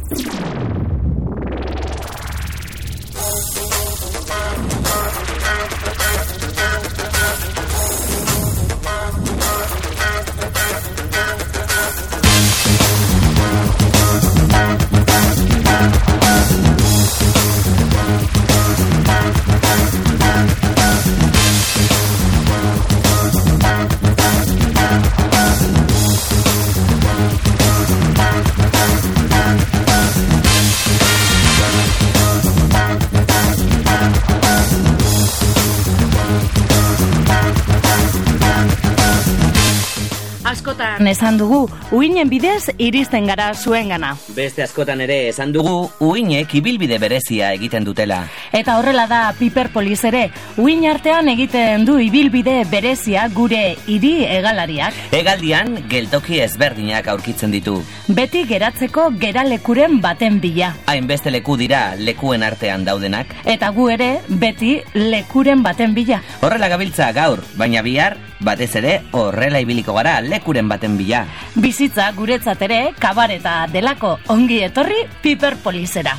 Askotan esan dugu, uinen bidez iristen gara zuengana. Beste askotan ere esan dugu, uinek ibilbide berezia egiten dutela. Eta horrela da Piperpolis ere, uin artean egiten du ibilbide berezia gure hiri hegalariak. Hegaldian geltoki ezberdinak aurkitzen ditu. Beti geratzeko geralekuren baten bila. Hainbeste leku dira lekuen artean daudenak. Eta gu ere beti lekuren baten bila. Horrela gabiltza gaur, baina bihar batez ere horrela ibiliko gara lekuren baten bila. Bizitza guretzat ere kabareta delako, ongi etorri Piperpolisera.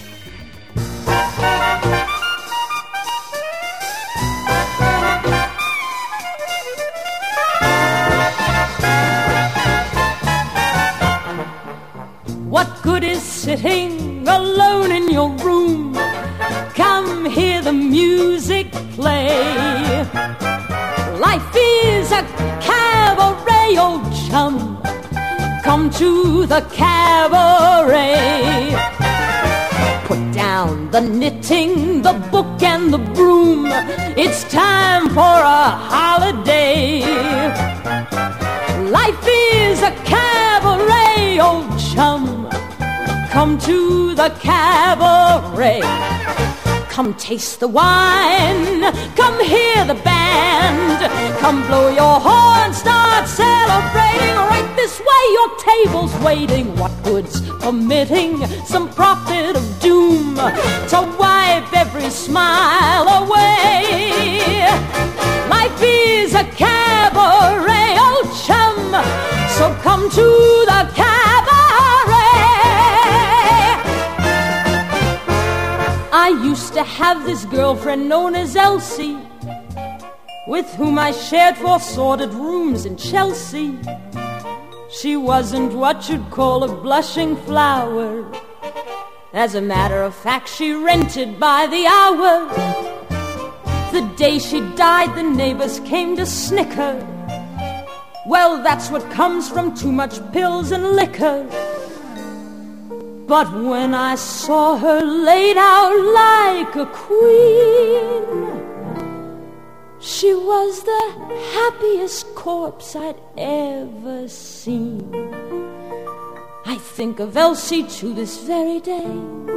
What good is sitting alone in your room? Come hear the music play. Life is a cabaret, old chum. Come to the cabaret. Put down the knitting, the book and the broom. It's time for a holiday. Life is a cabaret, old chum. Come to the cabaret. Come taste the wine, come hear the band. Come blow your horn, start celebrating. Right this way, your table's waiting. What good's permitting some prophet of doom to wipe every smile away? Life is a cabaret, old chum, so come to the cabaret. I used to have this girlfriend known as Elsie, with whom I shared 4 sordid rooms in Chelsea. She wasn't what you'd call a blushing flower. As a matter of fact, she rented by the hour. The day she died, the neighbors came to snicker. Well, that's what comes from too much pills and liquor. But when I saw her laid out like a queen, she was the happiest corpse I'd ever seen. I think of Elsie to this very day.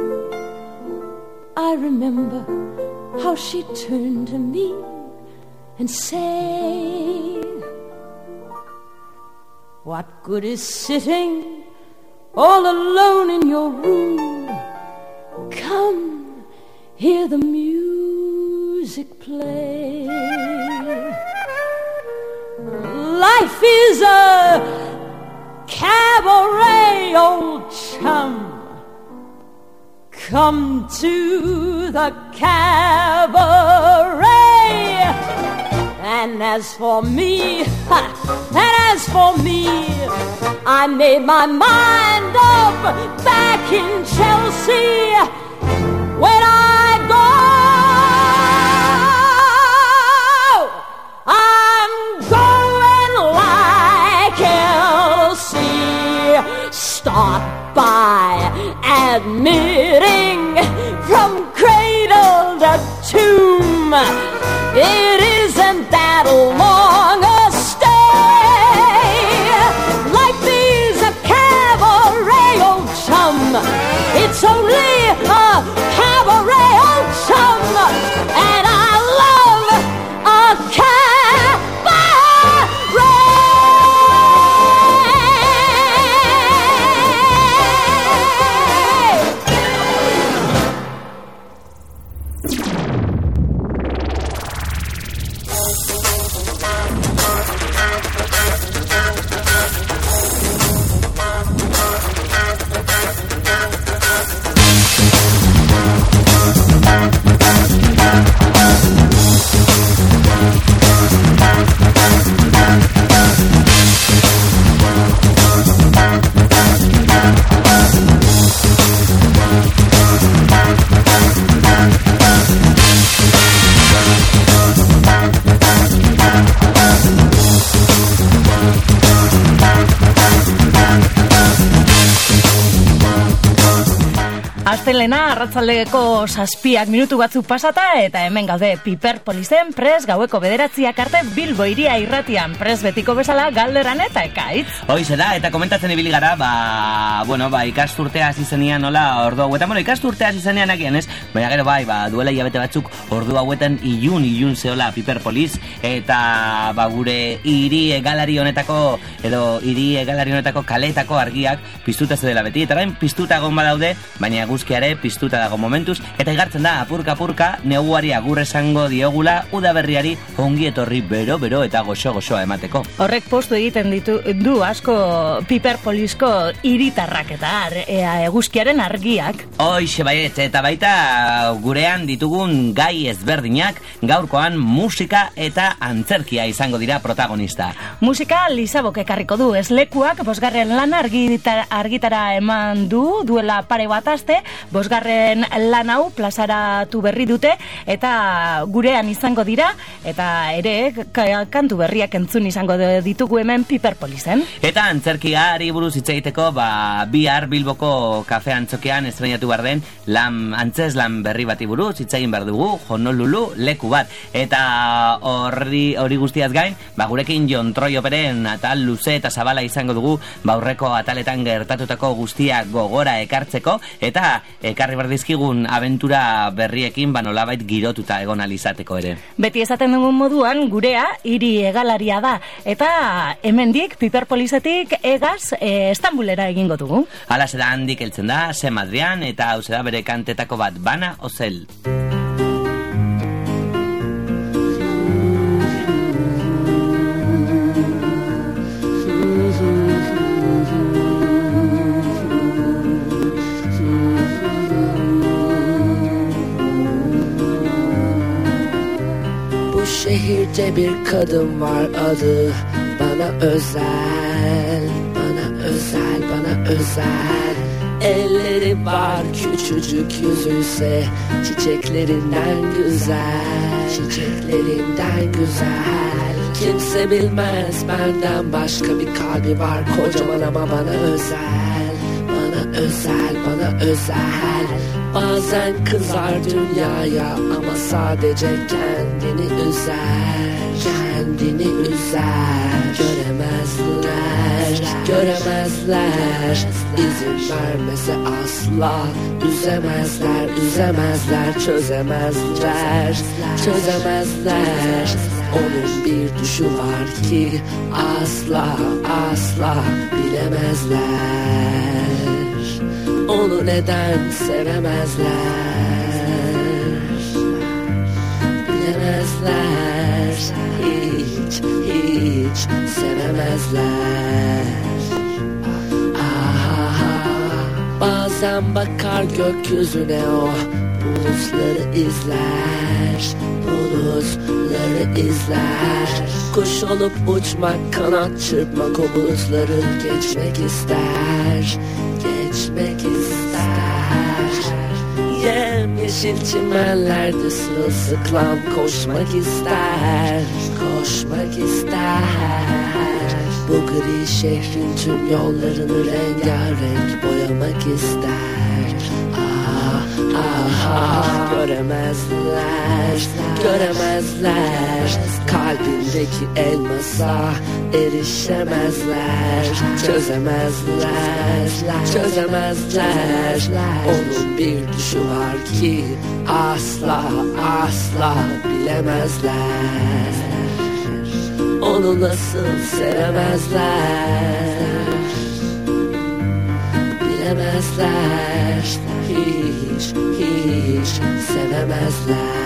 I remember how she turned to me and said, what good is sitting all alone in your room? Come, hear the music play. Life is a cabaret, old chum. Come to the cabaret. And as for me, I made my mind up back in Chelsea. When I go, I'm going like Elsie. Start by admitting from cradle to tomb, it isn't that long a stay. Life is a cabaret, old chum. It's only a cabaret, old chum. And I love a Astelena arratsaldeko 7 batzuk pasata eta hemen gaude Piperpolisen prest gaueko 9 arte Bilbo Hiria irratian prest betiko bezala galderan eta ekaitz. Hoize da, eta komentatzen ibili gara, ikasturtea hasi zenean nola ordu hauetan, ikasturtea hasi zenean agian ez, baina gero duela hilabete batzuk ordu hauetan ilun zeola Piperpolis, eta gure hiri egalari honetako kaletako argiak piztuta zedela beti, eta gain piztuta egon badaude, baina eguzkiare piztuta dago momentuz, eta igartzen da apurka neguari agur esango diogula udaberriari ongi etorri bero eta goxoa emateko. Horrek postu egiten du asko Piperpolisko hiritarrak eta eguzkiaren argiak. Hoixe baiet, eta baita gurean ditugun gai ezberdinak, gaurkoan musika eta antzerkia izango dira protagonista. Musika Lizabok ekarriko du, eslekuak 5. lan argitara eman duela pare bat aste, 5. lan hau plazaratu berri dute, eta gurean izango dira, eta ere kantu berriak entzun izango ditugu hemen Piperpolisen. Eta antzerkiari buruz hitz egiteko, bihar Bilboko kafe antzokian estrenatu behar den antzeslan berri bati buruz hitz egin behar dugu, Honolulu leku bat. Eta hori guztiaz gain, gurekin Jon Troioperen atal luze eta zabala izango dugu, aurreko ataletan gertatutako guztia gogora ekartzeko, eta ekarri berdizkigun abentura berriekin nolabait girotuta egon alizateko ere. Beti esaten dugun moduan, gurea hiri egalaria da, eta hemendik Piperpolisetik egaz Estambulera egingo dugu. Hala da handik heltzen da, Sem Adrian, eta hau da bere kantetako bat, Bana Ozel. Şehirde bir kadın var, adı bana özel, bana özel, bana özel. Elleri var küçücük, yüzü ise çiçeklerinden güzel, çiçeklerinden güzel. Kimse bilmez benden başka bir kalbi var, kocaman ama bana özel, bana özel, bana özel. Bazen kızar dünyaya ama sadece kendini üzer, kendini üzer. Göremezler, izin vermese asla. Üzemezler, çözemezler. Onun bir düşü var ki asla bilemezler. Onu neden sevemezler? Bilemezler, hiç sevemezler. Bazen bakar gökyüzüne o, bulutları izler. Kuş olup uçmak, kanat çırpmak, o bulutları geçmek ister. Yemyeşil çimenlerde sırılsıklam koşmak ister. Bu gri şehrin tüm yollarını rengarenk boyamak ister. Göremezler, kalbindeki elmasa erişemezler. Çözemezler. Onun bir düşü var ki asla bilemezler. Onu nasıl sevemezler? Bilemezler, hiç sevemezler.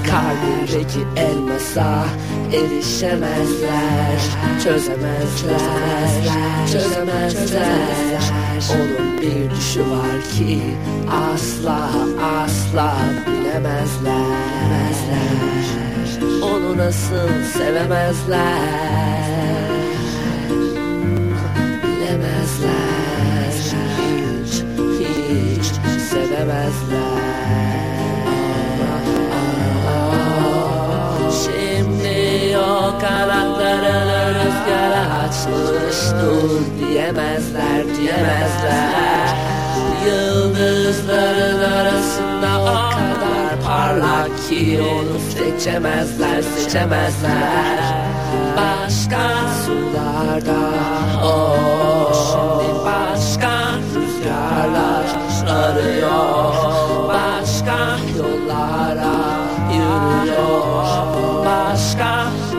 Kalbindeki elmasa erişemezler. Çözemezler. Onun bir düşü var ki asla bilemezler. Onu nasıl sevemezler? Bilemezler. Hiç sevemezler. Şimdi o kanatlarını rüzgara açmış, dur diyemezler. Yıldızların arasında o kadar parlak ki onu seçemezler. Başka sularda, şimdi başka rüzgarlar arıyor. Başka yollara yürüyor. Başka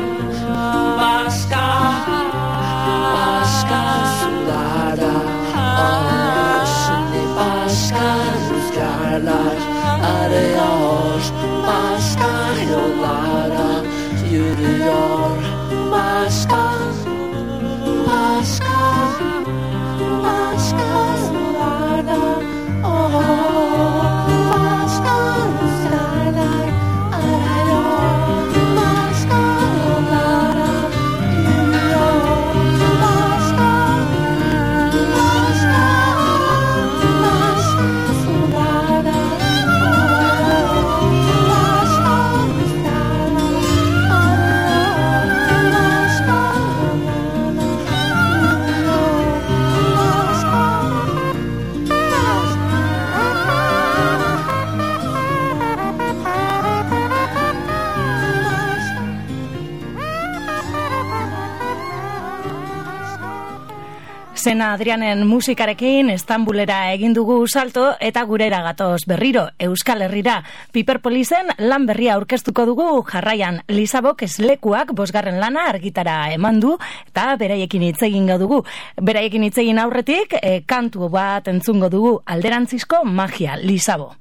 sularda, şimdi başka rüzgarlar arıyor. Başka yollara yürüyor. Başka sularda, başka rüzgarlar arıyor. Başka yollara yürüyor. Başka sularda, başka Sena Adrianen musikarekin Estambulera egin dugu salto eta gurera gatoz berriro Euskal Herrira. Piperpolisen lan berria aurkeztuko dugu jarraian. Lisabok Lekuak 5. lana argitara eman du eta beraiekin hitz egingo dugu. Beraiekin hitz egin aurretik kantu bat entzungo dugu, alderantzizko magia, Lisabo.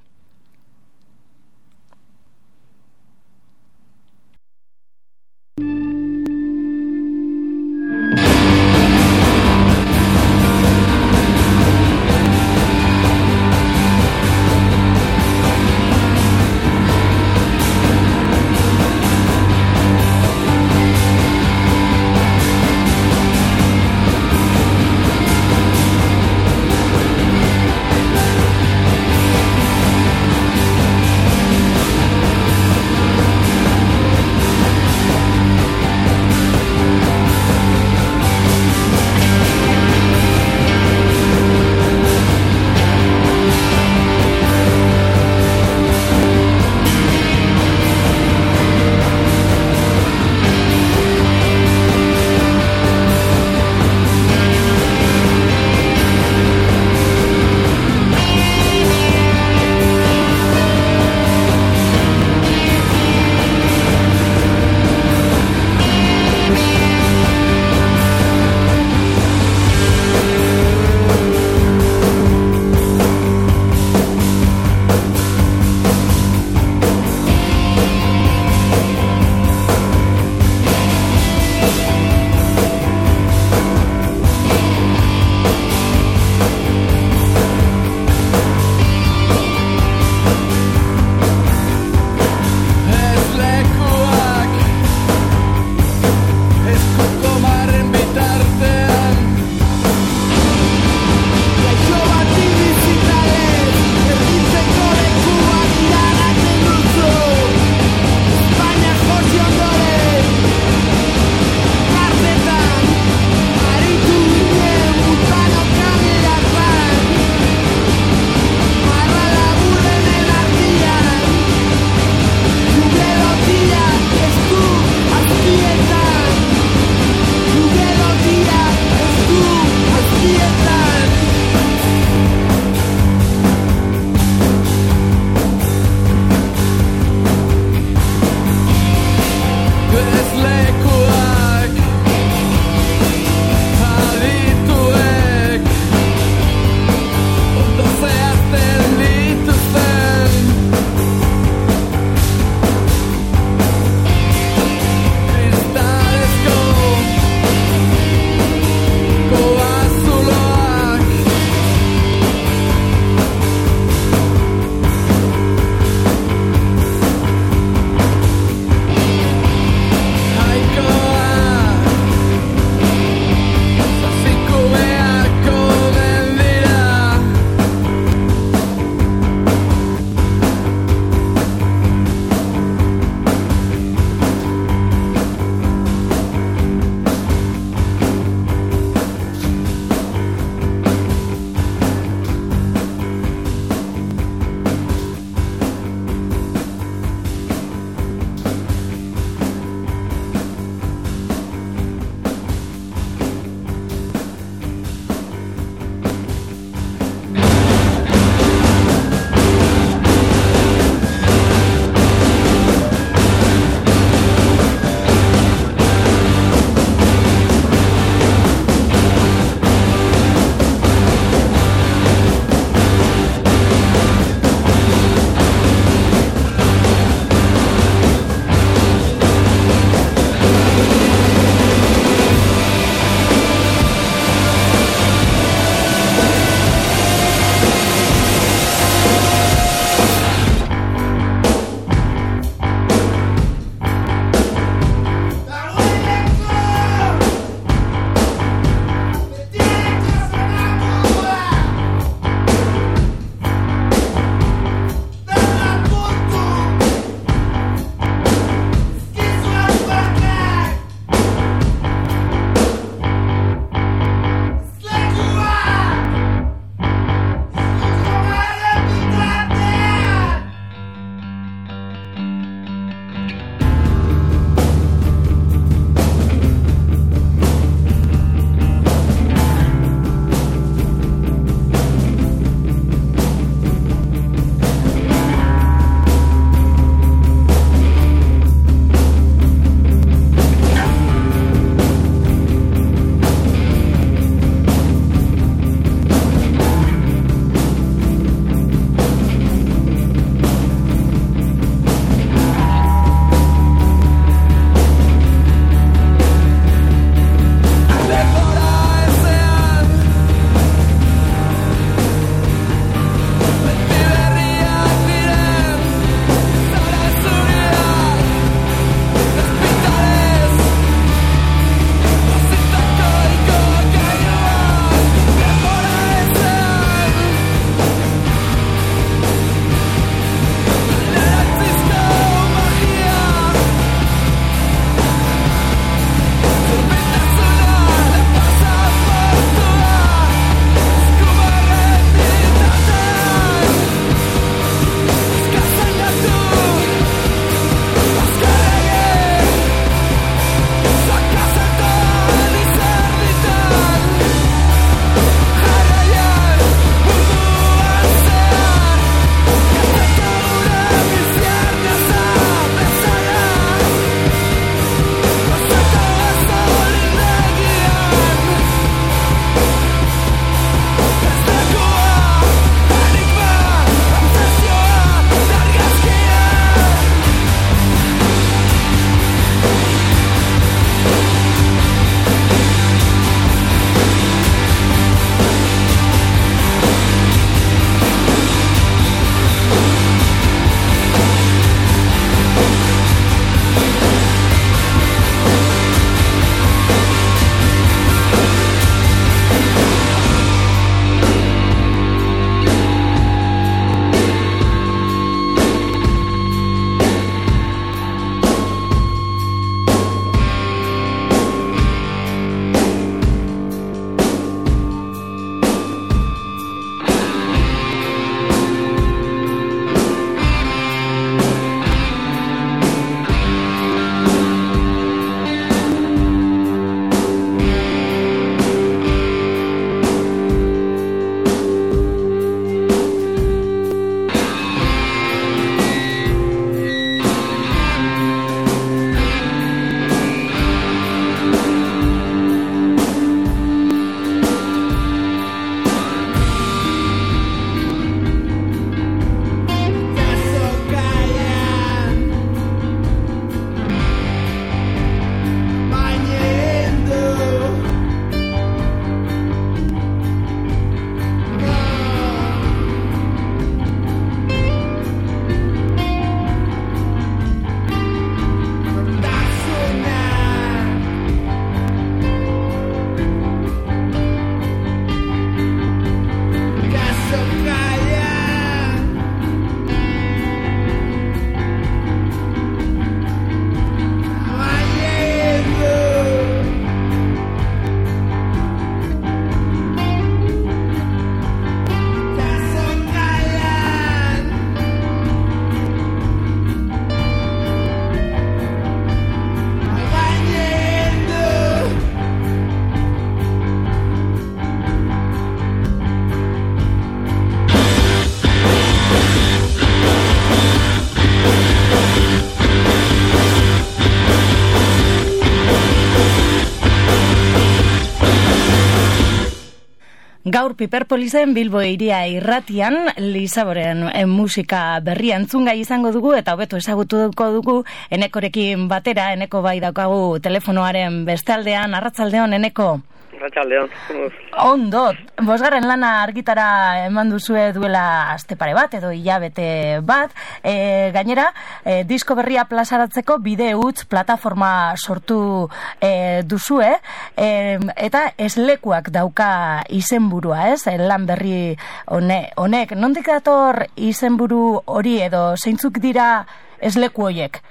Gaur Piperpolizen Bilbo hiria irratian Lisaboren musika berria entzungai izango dugu eta hobeto ezagutuko dugu Enekorekin batera. Eneko bai daukagu telefonoaren bestaldean. Arratsaldeon, Eneko. Arratsaldeon. Ondo, 5. lana argitara eman duzue duela aste pare bat edo hilabete bat. Gainera, disko berria plazaratzeko bide huts plataforma sortu duzue, eta eslekuak dauka izenburua, ez? Lan berri honek. Nondik dator izenburu hori edo zeintzuk dira esleku horiek?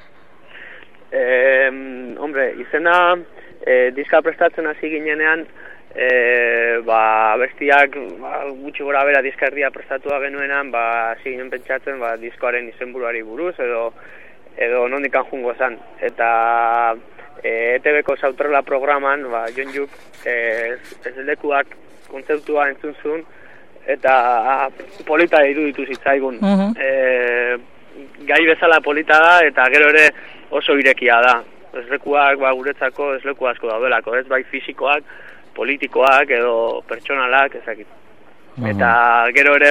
Hombre, izena diska prestatzen hasi ginenean, bestiak gutxi gora bera diska erdia prestatua genuenan, hasi ginen pentsatzen diskoaren izenburuari buruz edo nondikan jungo zan. Eta ETV-ko Sauterrela programan, Jon Juk eslekuak kontzeptua entzun zuen, eta polita iruditu zitzaigun. Gai bezala polita da, eta gero ere oso irekia da. Eslekuak guretzako esleku asko daudelako, ez bai fisikoak, politikoak edo pertsonalak, ezakit. Eta gero ere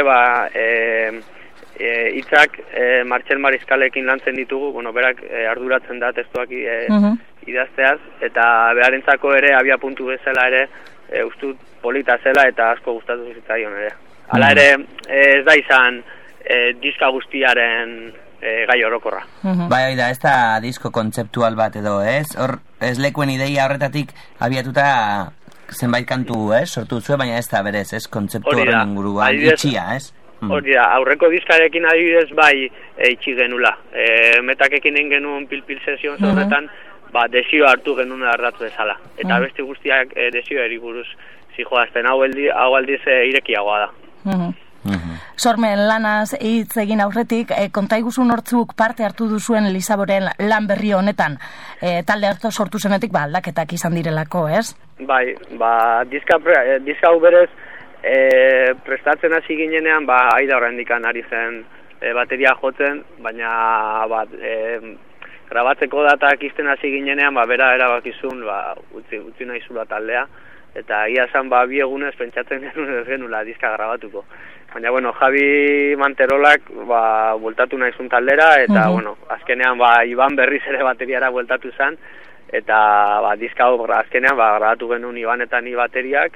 hitzak Martxel Mariskalekin lantzen ditugu, berak arduratzen da testuak idazteaz, eta beharentzako ere abia puntu bezala ere ustut polita zela eta asko gustatu zitzaion ere. Hala ere ez da izan diska guztiaren gai orokorra. Bai, da, ez da disko kontzeptual bat edo, ez? Hor, eslekuen ideia horretatik abiatuta zenbait kantu, ez? Sortu zuen, baina ez da berez, ez? Kontzeptu horren inguruan, itxia, ez? Hori da, aurreko diskarekin adibidez bai itxi genula. Metakekin egin genuen pil-pil sesion horretan, desio hartu genuen ardatz bezala. Eta beste guztiak desio eriburuz zijoazten, hau aldiz irekiagoa da. Sormen lanaz hitz egin aurretik, kontaiguzu nortzuk parte hartu duzuen Lisaboren lan berri honetan. Talde hartu sortu zenetik aldaketak izan direlako, ez? Bai, diska hau berez prestatzen hasi ginenean, Aida horrendikan ari zen bateria jotzen, baina grabatzeko datak izten hasi ginenean, bera erabakizun utzi nahi zula taldea, eta ia esan bi egunez pentsatzen genula diska grabatuko. Baina, Javi Manterolak bueltatu nahizun taldera, eta, azkenean, Iban berriz ere bateriara bueltatu zen, eta, diska hau azkenean, grabatu genuen Iban eta ni bateriak,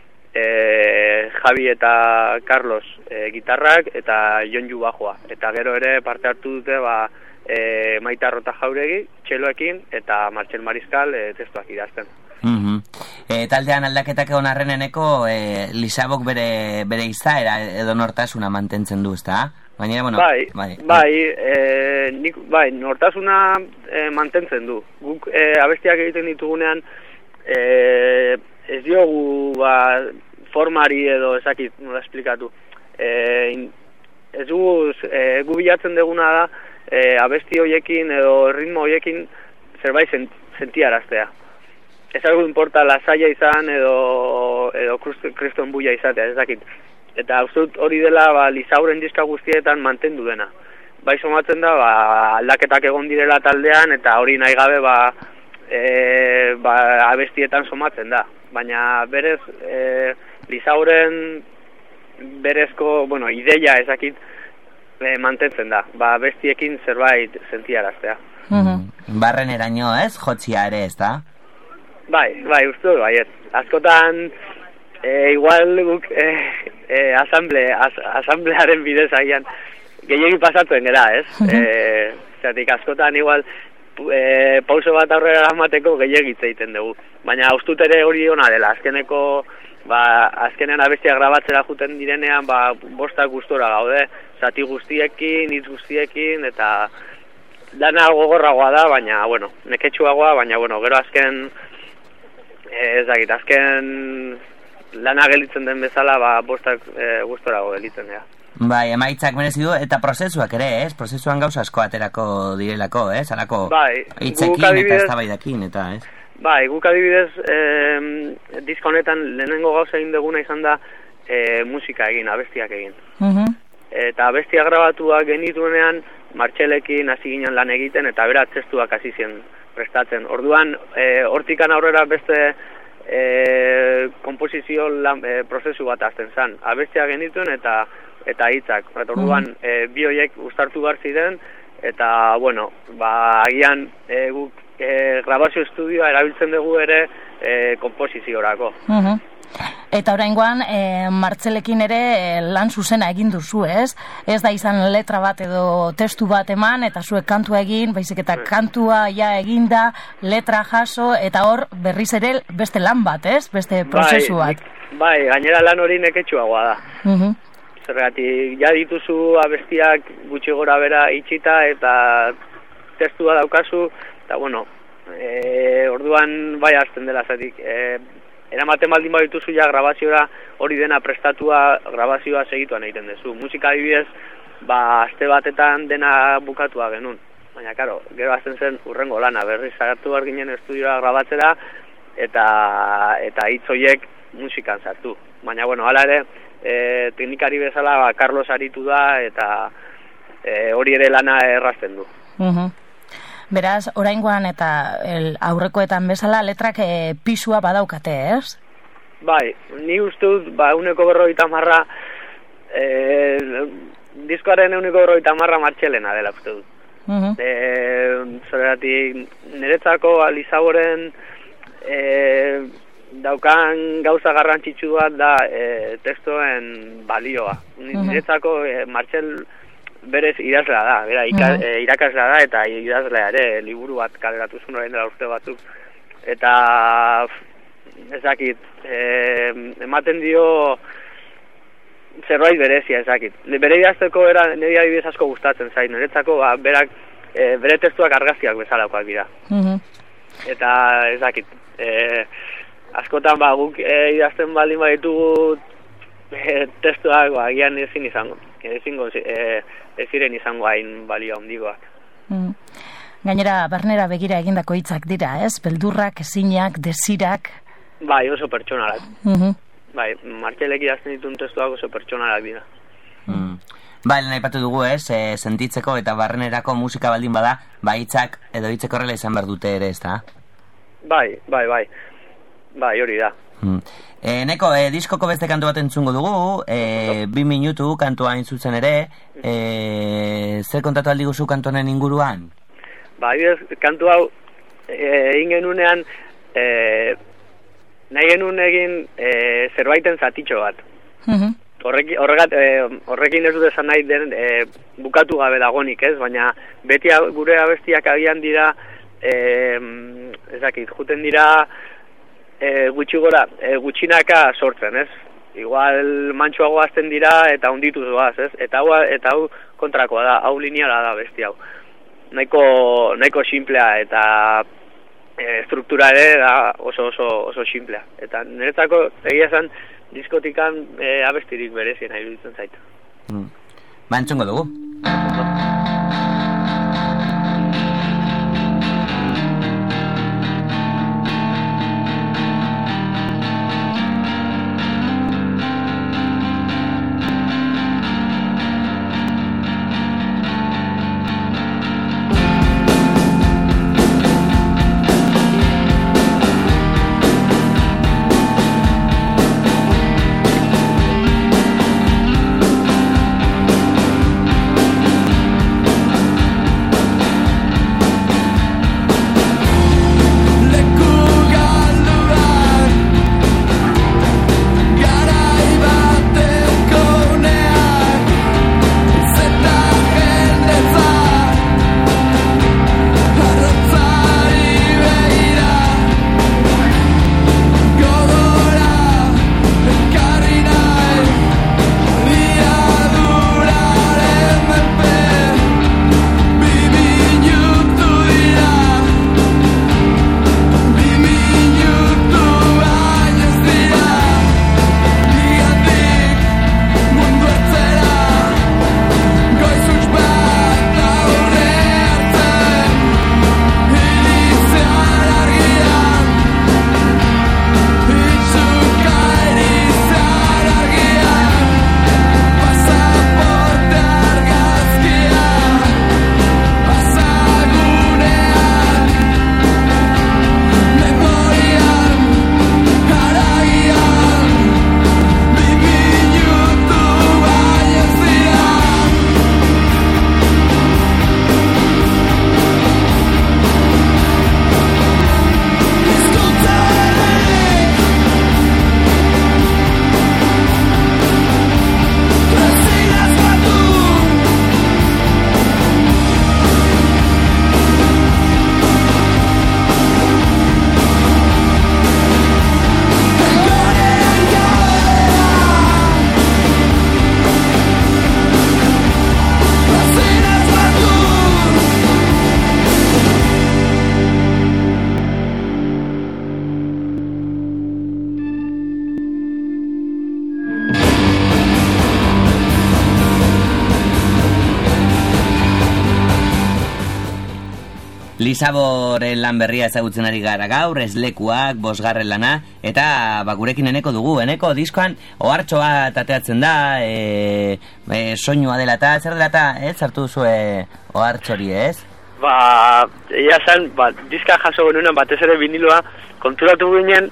Javi eta Carlos gitarrak, eta Jonju bajoa. Eta gero ere parte hartu dute, Maita Rota Jauregi, txeloekin, eta Martxel Mariskal testuak idazten. Taldean aldaketak egon arreneneko Lisabok bere izaera edo nortasuna mantentzen du, ezta? Baina, nortasuna mantentzen du. Guk abestiak egiten ditugunean ez diogu formari edo ezakit nola esplikatu. Ez gu bilatzen duguna da abesti hoiekin edo ritmo hoiekin zerbait sentiaraztea. Ez algo importa lasaia izan edo kriston buia izatea, ez dakit. Eta uste hori dela Lisauren diska guztietan mantendu dena. Bai somatzen da aldaketak egon direla taldean eta hori nahi gabe abestietan somatzen da. Baina berez Lisauren berezko, ideia ez dakit mantentzen da. Abestiekin zerbait sentiaraztea. Barren eraino, ez? Jotzia ere, ez da? Bai, uste dut, baiet. Askotan, igual guk asamblearen bidez agian gehiagin pasatzen gara, ez? Zeratik, askotan igual pauso bat aurrera amateko gehiagitze egiten dugu. Baina ustut ere hori ona dela, azkenean abestia grabatzera juten direnean, bostak gustora gaude, zati guztiekin, hitz guztiekin, eta dana gogorragoa da, baina, neketsuagoa, baina, gero azken lana gelitzen den bezala, bostak gustorago gelitzen dira. Bai, emaitzak merezi du, eta prozesuak ere, ez? Prozesuan gauza asko aterako direlako, ez? Halako hitzekin eta eztabaidakin, eta, ez? Bai, guk adibidez, diska honetan lehenengo gauza egin duguna izan da musika egin, abestiak egin. Eta abestia grabatuak genituenean, Martxelekin hasi ginen lan egiten, eta bera testuak hasi zien prestatzen. Orduan, hortikan aurrera beste komposizio prozesu bat azten zen. Abestia genituen eta hitzak. Orduan, bi horiek uztartu behar ziren, eta, bueno, agian guk grabazio estudioa erabiltzen dugu ere kompoziziorako. Eta oraingoan, Martxelekin ere lan zuzena egin duzu, ez? Ez da izan letra bat edo testu bat eman, eta zuek kantua egin, baizik eta kantua ja eginda, letra jaso, eta hor berriz ere beste lan bat, ez? Beste prozesu bat. Bai, gainera lan hori neketsuagoa da. Zergatik, ja dituzu abestiak gutxi gora bera itxita, eta testua daukazu, eta bueno, orduan bai hasten dela zatik. Eramaten baldin badituzu ja grabaziora hori dena prestatua grabazioa segituan egiten duzu. Musika adibidez, aste batetan dena bukatua genuen. Baina, karo, gero azten zen urrengo lana, berriz sartu behar ginen estudioa grabatzera, eta hitz horiek musikan sartu. Baina, bueno, hala ere, teknikari bezala Carlos aritu da, eta hori ere lana errazten du. Beraz, oraingoan eta aurrekoetan bezala letrak pisua badaukate, ez? Bai, ni uste dut, 150 diskoaren 150 Martxelena dela uste dut. Zergatik, niretzako Lizaboren daukan gauza garrantzitsu bat da testoen balioa. Niretzako Martxel berez idazlea da, irakaslea da, eta idazlea ere, liburu bat kaleratu zuen orain dela urte batzuk. Eta, ezakit, ematen dio zerbait berezia, ezakit. Bere idazteko nire adibidez asko gustatzen zain, niretzako berak, bere testuak argazkiak bezalakoak dira. Eta, ezakit, askotan guk idazten baldin baditugu testuak agian ez ziren izango hain balio handigoak. Gainera, barnera begira egindako hitzak dira, ez? Beldurrak, ezinak, desirak. Bai, oso pertsonalak. Bai, Martxelek idazten ditun testuak oso pertsonalak dira. Bai, lehen aipatu dugu, ez? Sentitzeko eta barrenerako musika baldin bada, hitzak edo hitzek horrela izan behar dute ere, ez da? Bai, hori da. Neko, diskoko beste kantu bat entzungo dugu, 2 minutu kantua hain zuzen ere, zer kontatu aldi guzu kantu honen inguruan? Kantu hau egin genunean, nahi genuen egin zerbaiten zatitxo bat. Horrekin ez dut esan nahi den bukatu gabe dagonik, ez? Baina beti gure abestiak agian dira, ezakit, juten dira, gutxinaka sortzen, ez? Igual mantxoago azten dira eta ondituz doaz, ez? Eta hau kontrakoa da, hau lineala da besti hau. Nahiko simplea eta struktura ere da oso simplea. Eta niretzako egia esan diskotikan abestirik berezien iruditzen zait. Entzungo dugu. Lisaboren lan berria ezagutzen ari gara gaur, Eslekuak, 5. lana, eta gurekin Eneko dugu. Eneko, diskoan ohartxo bat ateatzen da, soinua dela eta, zer dela eta, zartu duzue ohartxori, ez? Egia zen, diska jaso genuenan batez ere viniloa, konturatu ginen,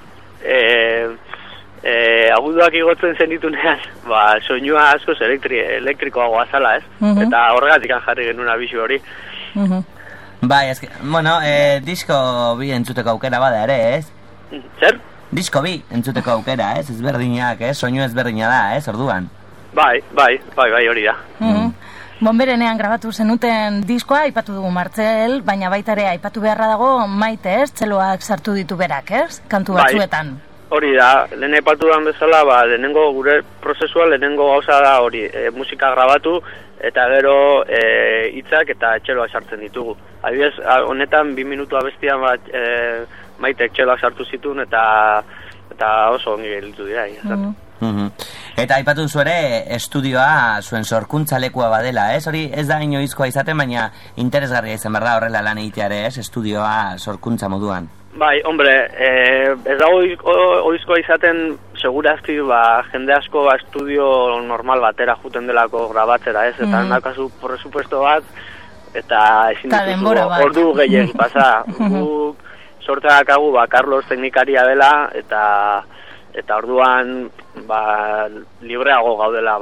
aguduak igotzen zenitunean, soinua askoz elektrikoagoa zala, ez? Eta horregatik jarri genuen abisu hori. Bai, disko bi entzuteko aukera bada ere, ez? Zer? Disko bi entzuteko aukera, ez? Ezberdinak, ez? Soinu ezberdina da, ez? Orduan. Bai, hori da. Bonberenean grabatu zenuten diskoa, aipatu dugu Martzel, baina baita ere aipatu beharra dago Maite, ez? Txeloak sartu ditu berak, ez? Kantu batzuetan. Hori da, lehen aipatu dan bezala, lehenengo gure prozesua, lehenengo gauza da hori, musika grabatu, eta gero hitzak eta txeloak sartzen ditugu. Adibidez, honetan 2 minutu abestia Maitek txeloak sartu zituen eta oso ongi gelditu dira. Eta aipatu duzu ere, estudioa zuen sorkuntza lekua badela, ez? Hori ez da inoizkoa izaten, baina interesgarria izan behar da horrela lan egiteare, ez? Estudioa sorkuntza moduan. Bai, hombre, ez dago oizkoa izaten, segurazki, jende asko estudio normal batera juten delako grabatzera, ez? Eta nakazu presupuesto bat, eta ezin dituzu ordu gehien pasa. Guk sortea dakagu, Carlos teknikaria dela, eta orduan libreago gaudela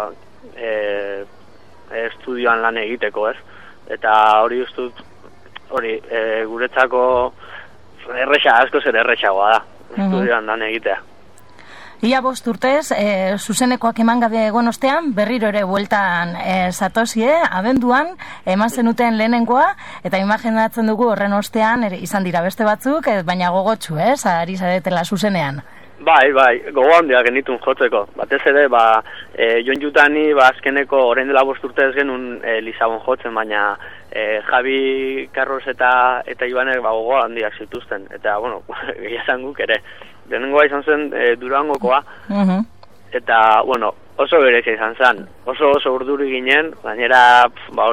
estudioan lan egiteko, ez? Eta hori ustut, guretzako asko zer errexagoa da, estudioan lan egitea. Ia 5 urtez, zuzenekoak eman gabe egon ostean, berriro ere bueltan zatozie, abenduan, eman zenuten lehenengoa, eta imaginatzen dugu horren ostean, izan dira beste batzuk, baina gogotsu, ari zaretela zuzenean. Bai, gogo handiak genitun jotzeko. Batez ere, Jon Jutani, azkeneko orain dela 5 urte ez genuen Lisabon jotzen, baina Javi, Carlos eta Ibanek gogo handiak zituzten. Eta, egia guk ere. Lehenengoa izan zen Durangokoa, eta, oso berezia izan zen. Oso urduri ginen, gainera,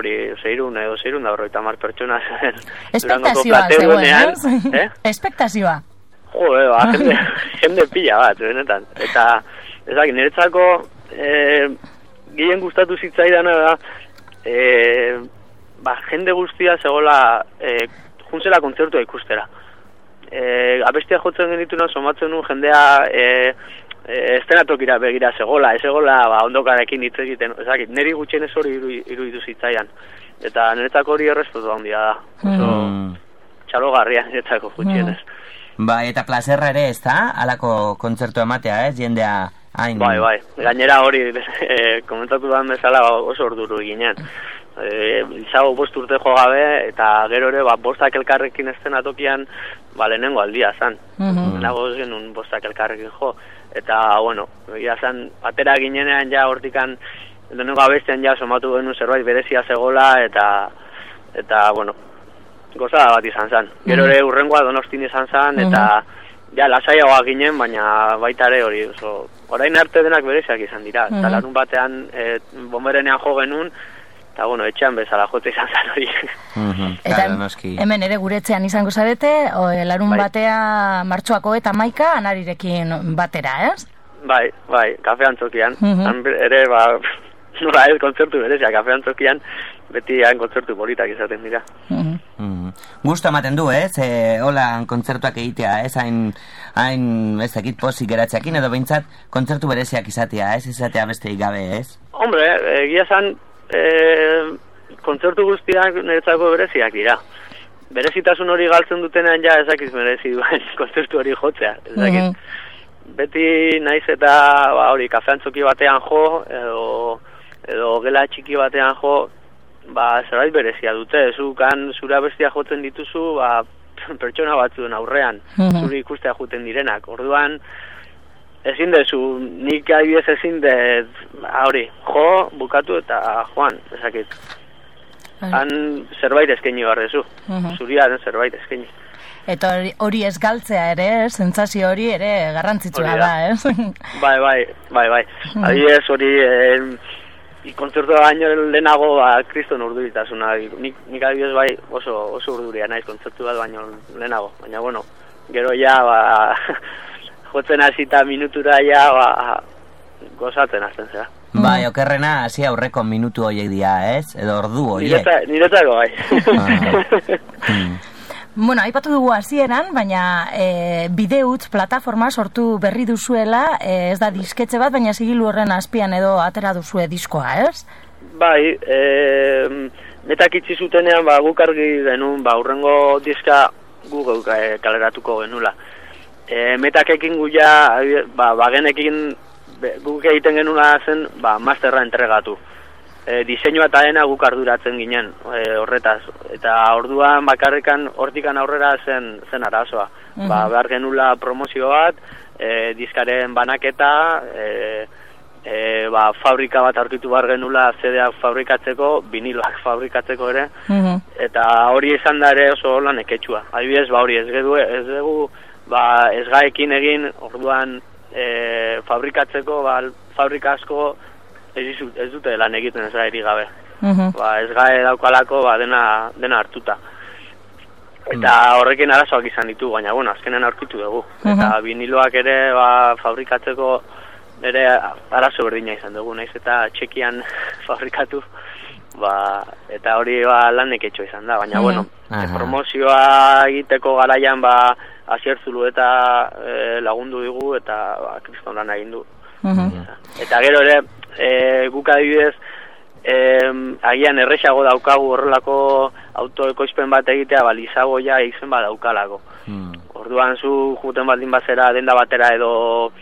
650 pertsona zen Durangoko plateunean. Espektazioa. Jende pila bat, benetan. Eta, niretzako, gehien gustatu zitzaidana da, jende guztia zegoela, juntzela kontzertua ikustera. Abestia jotzen genituna, somatzen nuen jendea estenatokira begira zegoela, ondokarekin hitz egiten, niri gutxienez hori iruditu zitzaidan. Eta niretzako hori errespetu handia da. Oso txalogarria niretzako gutxienez. Eta plazerra ere ez da, alako kontzertu ematea, ez? Jendea hain... Bai, gainera hori komentatu da bezala oso orduru ginen. Izago 5 urte jo gabe, eta gero ere 5 elkarrekin estenatokian lehenengo aldia zan. Nago ez genuen 5 elkarrekin jo. Eta, egia zan, atera ginenean ja hortikan, lehenengo abestean ja somatu genuen zerbait berezia zegoela, eta gozada bat izan zen. Gero ere urrengoa Donostin izan zen, eta lasaiagoa ginen, baina baita ere hori. Orain arte denak bereziak izan dira. Eta larun batean, Bonberenean jo genuen, eta etxean bezala jote izan zen hori. Eta hemen ere gure etxean izango zarete, larun batea martxoako eta Maika anarirekin batera, ez? Bai, kafe antzokian. Ere, nola ez kontzertu berezia, kafe antzokian, beti hain kontzertu politak izaten dira. Gusto ematen du, ez? Hola kontzertuak egitea, ez? Hain ez dakit pozik geratzeakin, edo behintzat kontzertu bereziak izatea, ez? Izatea besteik gabe, ez? Hombre, egia zan, kontzertu guztiak niretzako bereziak dira. Berezitasun hori galtzen dutenean ja ezakiz merezi duen kontzertu hori jotzea. Beti naiz eta kafe antzoki batean jo, edo gela txiki batean jo, zerbait berezia dute, zukan zura bestia jotzen dituzu, pertsona batzuen aurrean, zuri ikustea juten direnak. Orduan, ezin dezu, nik adibidez ezin dez, jo, bukatu eta joan, ezakit. Han zerbait eskaini barrezu, zuriaren zerbait eskaini. Eta hori ez galtzea ere, sentsazio hori ere garrantzitsua da, ez? Bai. Adibidez hori... kontzertua baino lehenago kriston urduritasuna. Nik adibidez bai oso urduria naiz kontzertu bat baino lehenago. Baina bueno, gero ja jotzen hasita minutura ja gozatzen hasten zera. Bai, okerrena hasi aurreko minutu horiek dira, ez? Edo ordu horiek. Niretzako bai. Bueno, aipatu dugu hasieran, baina Bideutz plataforma sortu berri duzuela, ez da disketxe bat, baina sigilu horren azpian edo atera duzue diskoa, ez? Bai, metak itzi zutenean guk argi genuen, urrengo diska gu kaleratuko genula. Metakekin guia, bagenekin guk egiten genula zen, masterra entregatu. Diseinua eta dena guk arduratzen ginen horretaz. Eta orduan bakarrikan hortikan aurrera zen arazoa. Behar genula promozio bat, diskaren banaketa, fabrika bat aurkitu behar genula CD-ak fabrikatzeko, viniloak fabrikatzeko ere, eta hori izan da ere oso lan eketsua. Adibidez, hori ez dugu esgaekin egin, orduan fabrikatzeko, fabrika asko ez dute lan egiten ez eri gabe. Esgae daukalako dena hartuta. Eta horrekin arazoak izan ditu, baina bueno, azkenen aurkitu dugu. Eta viniloak ere fabrikatzeko ere arazo berdina izan dugu, naiz eta Txekian fabrikatu, eta hori lan eketxo izan da, baina bueno, promozioa egiteko garaian Asierzulu eta lagundu digu eta kriston lan egin du. Eta gero ere, guk adibidez, agian errexago daukagu horrelako autoekoizpen bat egitea, lizago ja izen bat daukalako. Orduan zu juten baldin bazera denda batera edo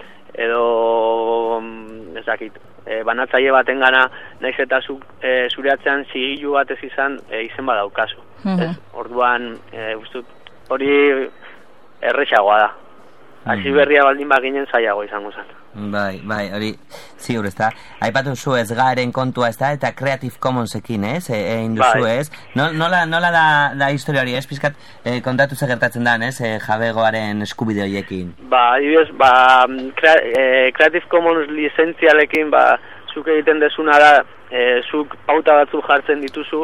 ez dakit, banatzaile baten gana, naiz eta zure atzean zigilu bat ez izan izen bat daukazu. Orduan, hori errexagoa da. Hasi berria baldin baginen zailago izango zen. Bai, hori ziur ez da. Aipatu zu ez gaeren kontua ez da, eta Creative Commonsekin, ez? Egin duzu, ez? Nola da historia hori, ez? Pizkat kontatu ze gertatzen da, ez? Jabegoaren eskubide horiekin. Adibidez, Creative Commons lizentzialekin, zuk egiten dezuna da, zuk pauta batzuk jartzen dituzu,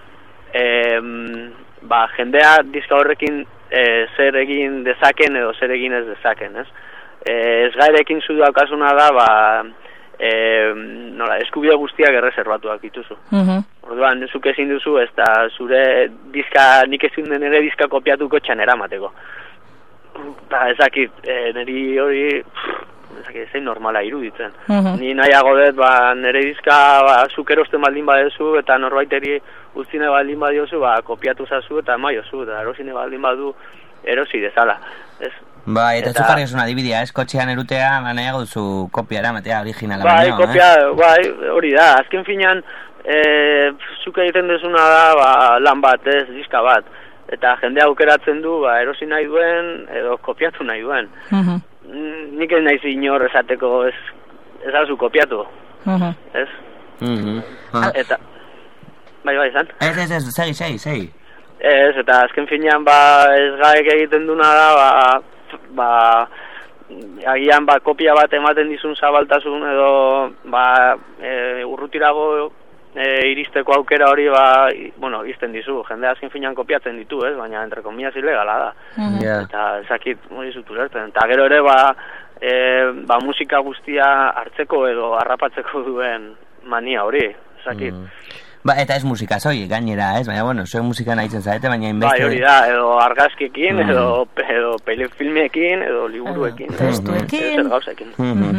jendea diska horrekin zer egin dezaken edo zer egin ez dezaken, ez? Esgaerekin zu daukasuna da, eskubide guztiak erreserbatuak dituzu. Orduan, zuk ezin duzu, ez da zure diska, nik ezin den ere diska kopiatuko txanera mateko. Ezakit, niri hori, zein normala iruditzen. Ni nahiago dut, nire diska zuk erosten baldin badezu, eta norbaiteri uztine baldin badiozu, kopiatu zazu eta maiozu, eta erosine baldin badu erosi dezala. Eta zu jarri esun adibidea, ez? Kotxean erutea, nahiago duzu kopiara, matea originala. Hori da. Azken finean, zuk egiten dezuna da, lan bat, ez, diska bat. Eta jendea aukeratzen du, erosi nahi duen, edo kopiatu nahi duen. Nik ez naiz inor esateko ez dazu kopiatu. Ez? Eta... Bai, izan? Ez, segi. Ez, eta azken finean, ez gaek egiten duna da, agian kopia bat ematen dizun zabaltasun edo urrutirago iristeko aukera hori izten dizu. Jende azken finean kopiatzen ditu, ez? Baina entre comillas ilegala da. Eta ezakit hori zutu lertzen. Eta gero ere musika guztia hartzeko edo harrapatzeko duen mania hori, ezakit. Eta ez musika zoi, gainera, ez? Baina, bueno, zoi musika nahitzen zarete, baina inbeste... hori da, edo argazkiekin, edo filmeekin, edo liburuekin, testuekin, gauzekin.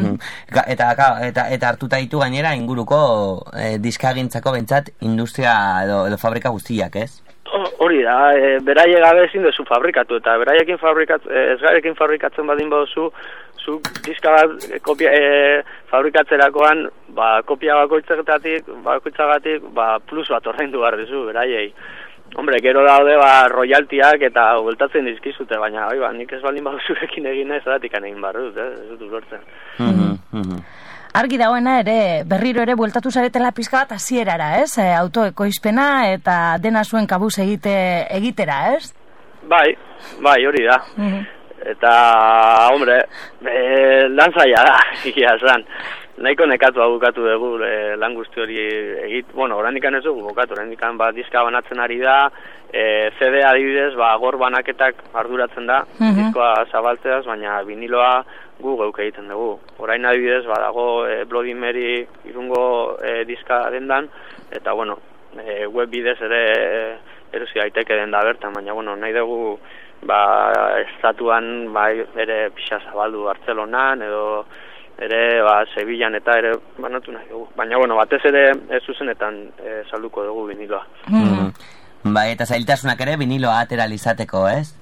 Eta hartuta ditu gainera inguruko diskagintzako bentsat industria edo fabrika guztiak, ez? Hori da, beraie gabe ezin duzu fabrikatu, eta beraiekin esgarekin fabrikatzen badin baduzu, zuk diska bat fabrikatzerakoan, kopia bakoitzagatik, plus bat ordaindu behar dizu, beraiei. Hombre, gero daude, royaltiak eta bueltatzen dizkizute, baina, nik ez baldin baduzurekin egin ez datik egin behar dut, ez dut lortzen. Argi dagoena ere, berriro ere bueltatu zaretela pizka bat hasierara, ez? Autoekoizpena eta dena zuen kabuz egitera, ez? Bai, hori da. Eta, hombre, lan zaila da, egia esan. nahiko nekatua bukatu dugu lan guzti hori oraindik ez dugu bukatu, oraindik diska banatzen ari da, CD adibidez, gor banaketak arduratzen da, diskoa zabaltzeaz, baina viniloa gu geuk egiten dugu. Orain adibidez, dago Bloody Mary irungo diska dendan, eta web bidez ere erosi daiteke den da bertan, baina nahi dugu estatuan ere pixa zabaldu Bartzelonan edo ere Sevillan eta ere banatu nahi dugu. Baina batez ere zuzenetan salduko dugu viniloa. Eta zailtasunak ere viniloa atera izateko, ez?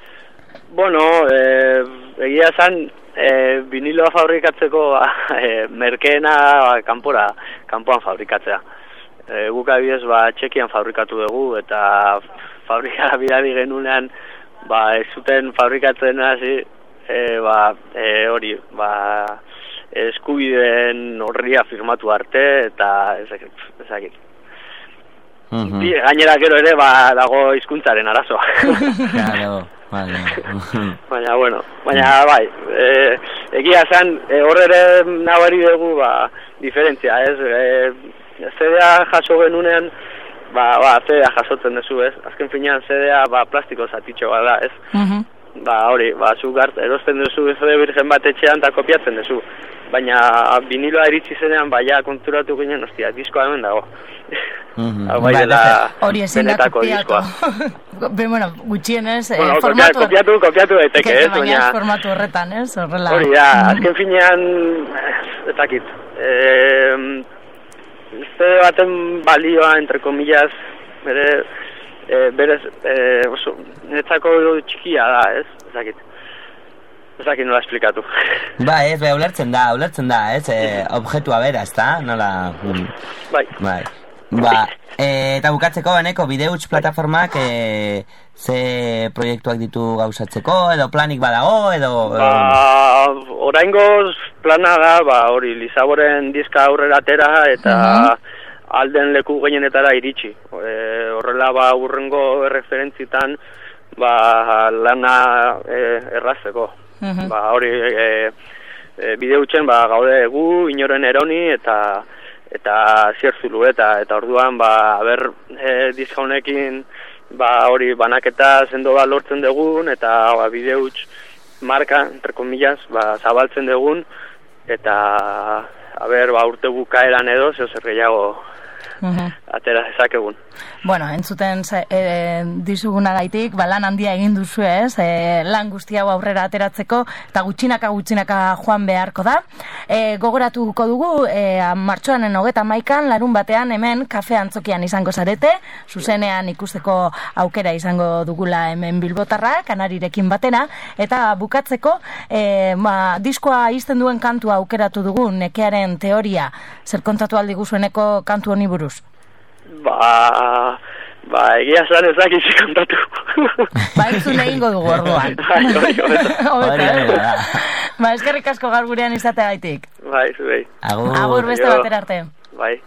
Egia esan viniloa fabrikatzeko merkeena kanpoan fabrikatzea. Guk adibidez Txekian fabrikatu dugu eta fabrika bidali genunean ez zuten fabrikatzen hasi hori eskubideen horria firmatu arte eta ezakit. Gainera gero ere dago hizkuntzaren arazoa. Claro, vale. Baina bai, egia esan hor ere nabari dugu diferentzia, ez? CD-a jaso genunean CD-a jasotzen dezu, ez? Azken finean CD-a plastiko zatitxo bat da, ez? Hori, zuk erosten duzu CD virgen bat etxean eta kopiatzen duzu. Baina viniloa iritsi zenean konturatu ginen, diskoa hemen dago. Bai dela benetako diskoa. Gutxienez, formatu... Kopiatu daiteke, ez? Baina formatu horretan, ez? Hori da, azken finean, etakit, CD baten balioa, entre comillas, berez, netzako txikia da, ez? Ezakit nola esplikatu. Ez, ulertzen da, ez? Objetua bera, ez da? Nola... Bai. Eta bukatzeko, beneko, Bideuts plataformak ze proiektuak ditu gauzatzeko, edo planik badago, edo... Oraingoz plana da, hori, Lisaboren diska aurrera atera, eta alden leku gehienetara iritsi. Horrela, urrengo referentzitan, lana errazteko. Hori, Bideutzen, gaude gu, inoren eroni, eta zierzulueta, eta orduan, diska honekin, hori, banaketa sendo bat lortzen dugun, eta Bideuts marka, entre comillas, zabaltzen dugun, eta, urte bukaeran edo, zer gehiago atera ezakegun. Entzuten dizugunagaitik, lan handia egin duzu ez, lan guzti hau aurrera ateratzeko, eta gutxinaka joan beharko da. Gogoratuko dugu, martxoanen 31 larun batean hemen kafe antzokian izango zarete, zuzenean ikusteko aukera izango dugula hemen Bilbotarra, Kanarirekin batera, eta bukatzeko, diskoa izten duen kantua aukeratu dugu, Nekearen teoria, zer kontatu aldi guzueneko kantu honi buruz? Egia zan ezakiz kontatu. Entzun egingo dugu orduan. Eskerrik asko gaur gurean izateagaitik. Zuei. Agur beste batera arte. Bai.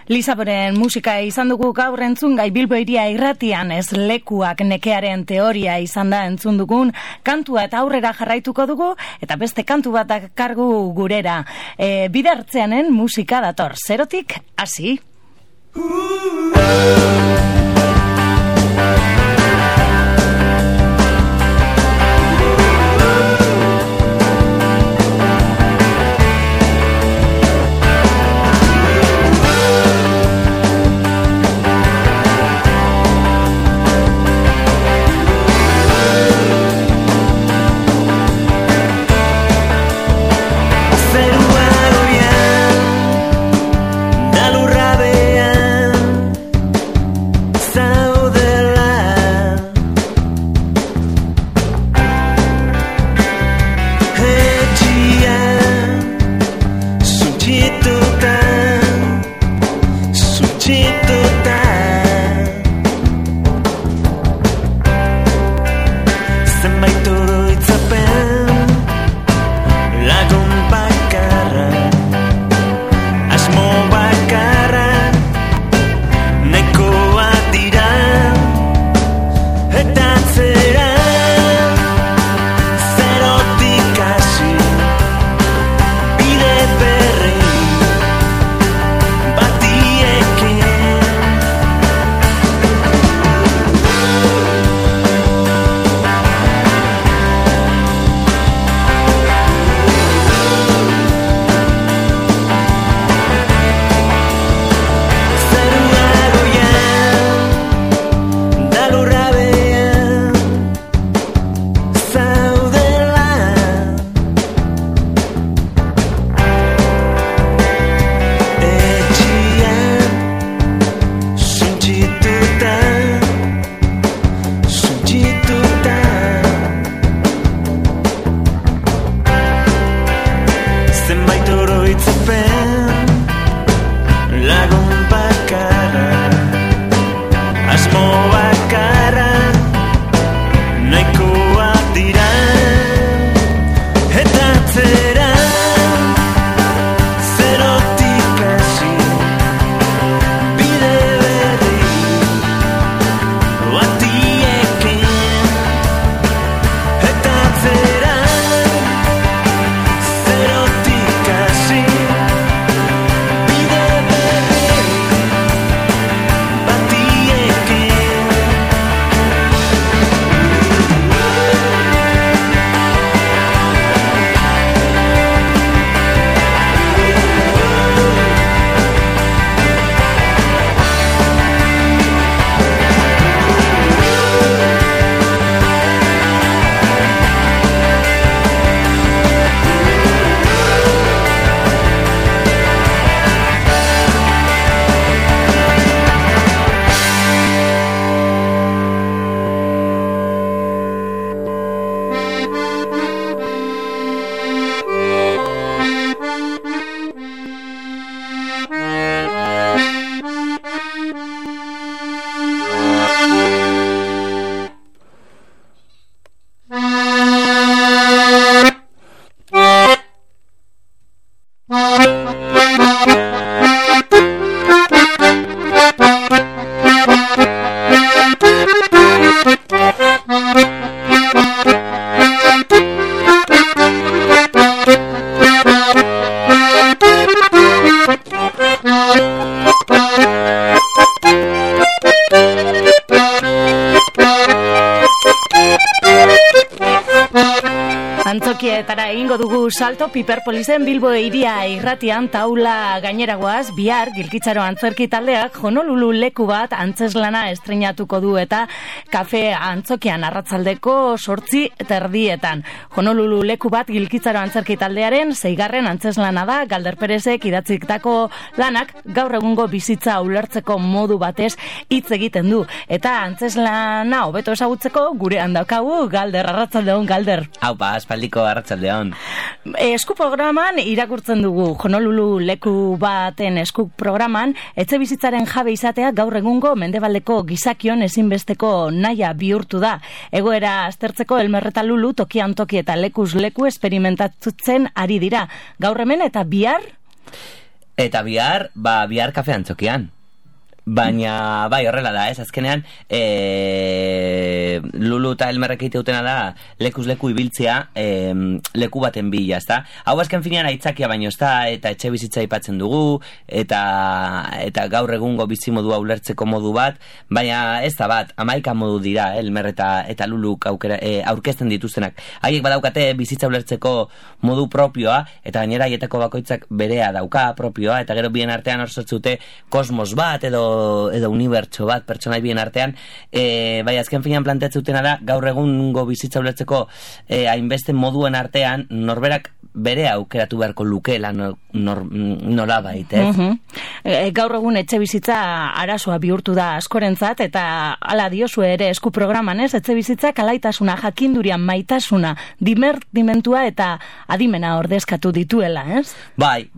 Lisaboren musika izan dugu gaur entzun gai Bilbo Hiria irratian, ez lekuak nekearen teoria izan da entzun dugun kantua eta aurrera jarraituko dugu eta beste kantu bat kargu gurera. Bide hartzeanen musika dator, zerotik hasi. Antzokietara egingo dugu salto Piperpolisen Bilbo Hiria irratian taula gaineragoaz bihar Gilkitzaro antzerki taldeak Honolulu leku bat antzeslana estreinatuko du eta kafe Antzokian arratsaldeko 8:30. Honolulu leku bat Gilkitzaro antzerki taldearen 6. antzeslana da. Galder Perezek idatzitako lanak gaur egungo bizitza ulertzeko modu batez hitz egiten du eta antzeslana hobeto ezagutzeko gurean daukagu Galder. Arratsaldeon Galder. Aupa, aspaldiko arratsaldeon. Esku programan irakurtzen dugu Honolulu leku baten esku programan etxe bizitzaren jabe izatea gaur egungo mendebaldeko gizakion ezinbesteko naia bihurtu da. Egoera aztertzeko Elmerreta Lulu tokian toki eta lekuz leku esperimentatzen ari dira. Gaur hemen eta bihar Eta bihar kafe antzokian. Baina, bai, horrela da, ez? Azkenean, Lulu eta Elmerrek egiteutena da lekuz leku ibiltzea leku baten bila, ezta? Hau azken finean aitzakia baino, ezta? Eta etxe bizitza aipatzen dugu, eta gaur egungo bizimodua ulertzeko modu bat, baina ez da bat, 11 modu dira, Elmer eta Luluk aurkezten dituztenak. Haiek badaukate bizitza ulertzeko modu propioa, eta gainera haietako bakoitzak berea dauka propioa, eta gero bien artean hor sortzute kosmos bat, edo unibertso bat pertsonai bien artean, bai azken finean planteatzutena da gaur egungo bizitza ulertzeko hainbeste moduen artean norberak bere aukeratu beharko lukeela nolabait, ez? Gaur egun etxe bizitza arazoa bihurtu da askorentzat, eta hala diozue ere esku programan, ez? Etxe bizitzak alaitasuna, jakindurian, maitasuna, dimentua eta adimena ordezkatu dituela, ez? Bai,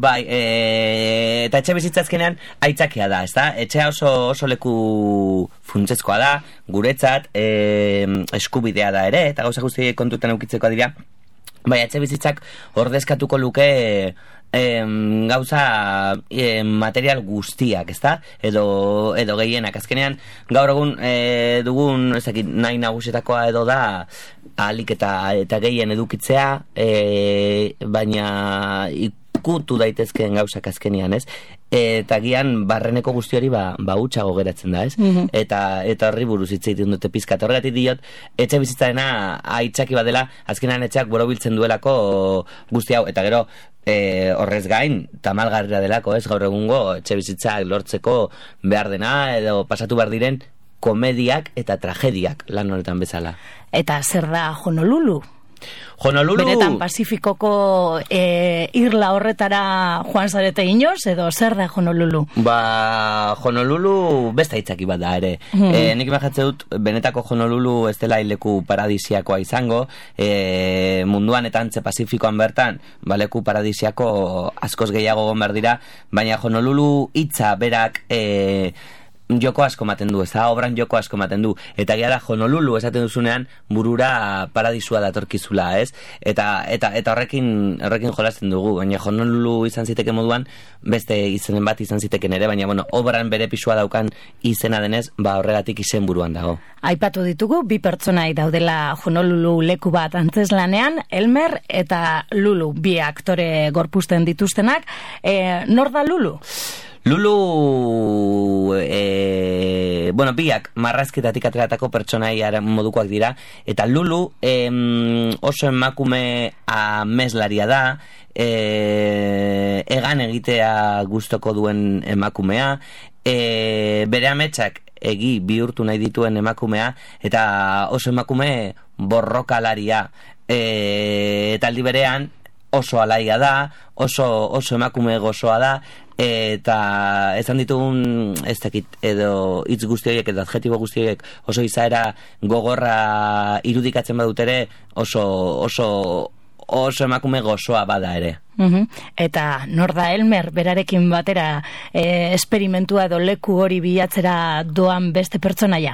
eta etxe bizitza azkenean aitzakia da, ezta? Etxea oso leku funtsezkoa da, guretzat eskubidea da ere, eta gauza guzti kontutan eukitzeko dira. Bai, etxe bizitzak ordezkatuko luke gauza material guztiak, ezta? Edo gehienak. Azkenean, gaur egun dugun, ezakit, nahi nagusietakoa edo da ahalik eta gehien edukitzea, baina ikutu daitezkeen gauzak azkenean, ez? Eta gian barreneko guzti hori utxago geratzen da, ez? Eta horri buruz hitz egiten dute pizkat. Horregatik diot, etxe bizitzarena aitzaki badela, azkenean etxeak borobiltzen duelako guzti hau, eta gero horrez gain, tamalgarria delako, ez? Gaur egungo etxe bizitzak lortzeko behar dena, edo pasatu behar diren komediak eta tragediak lan honetan bezala. Eta zer da Honolulu? Honolulu... Benetan Pasifikoko irla horretara joan zarete inoz, edo zer da Honolulu? Honolulu beste aitzaki bat da ere. Nik imaginatze dut, benetako Honolulu ez dela leku paradisiakoa izango, munduan eta antze Pasifikoan bertan, leku paradisiako askoz gehiago behar dira, baina Honolulu hitza berak... joko asko maten du, ez da, obran joko asko maten du, eta gara Honolulu esaten duzunean burura paradisua datorkizula, ez? Eta horrekin jolasten dugu, baina Honolulu izan ziteken moduan, beste izenen bat izan ziteken ere, baina obran bere pisua daukan izena denez, horregatik izen buruan dago. Aipatu ditugu, bi pertsonai daudela Honolulu leku bat antzeslanean, Elmer eta Lulu, bi aktore gorpuzten dituztenak. Nor da Lulu? Lulu, biak marrazketatik ateratako pertsonai modukoak dira, eta Lulu oso emakume ameslaria da, egan egitea gustoko duen emakumea, bere ametsak egi bihurtu nahi dituen emakumea, eta oso emakume borrokalaria, eta aldi berean oso alaia da, oso emakume gozoa da, eta esan ditugun ez dakit edo hitz guzti horiek edo adjetibo guzti horiek oso izaera gogorra irudikatzen badut ere oso emakume gozoa bada ere. Eta nor da Elmer berarekin batera esperimentua edo leku hori bilatzera doan beste pertsonaia?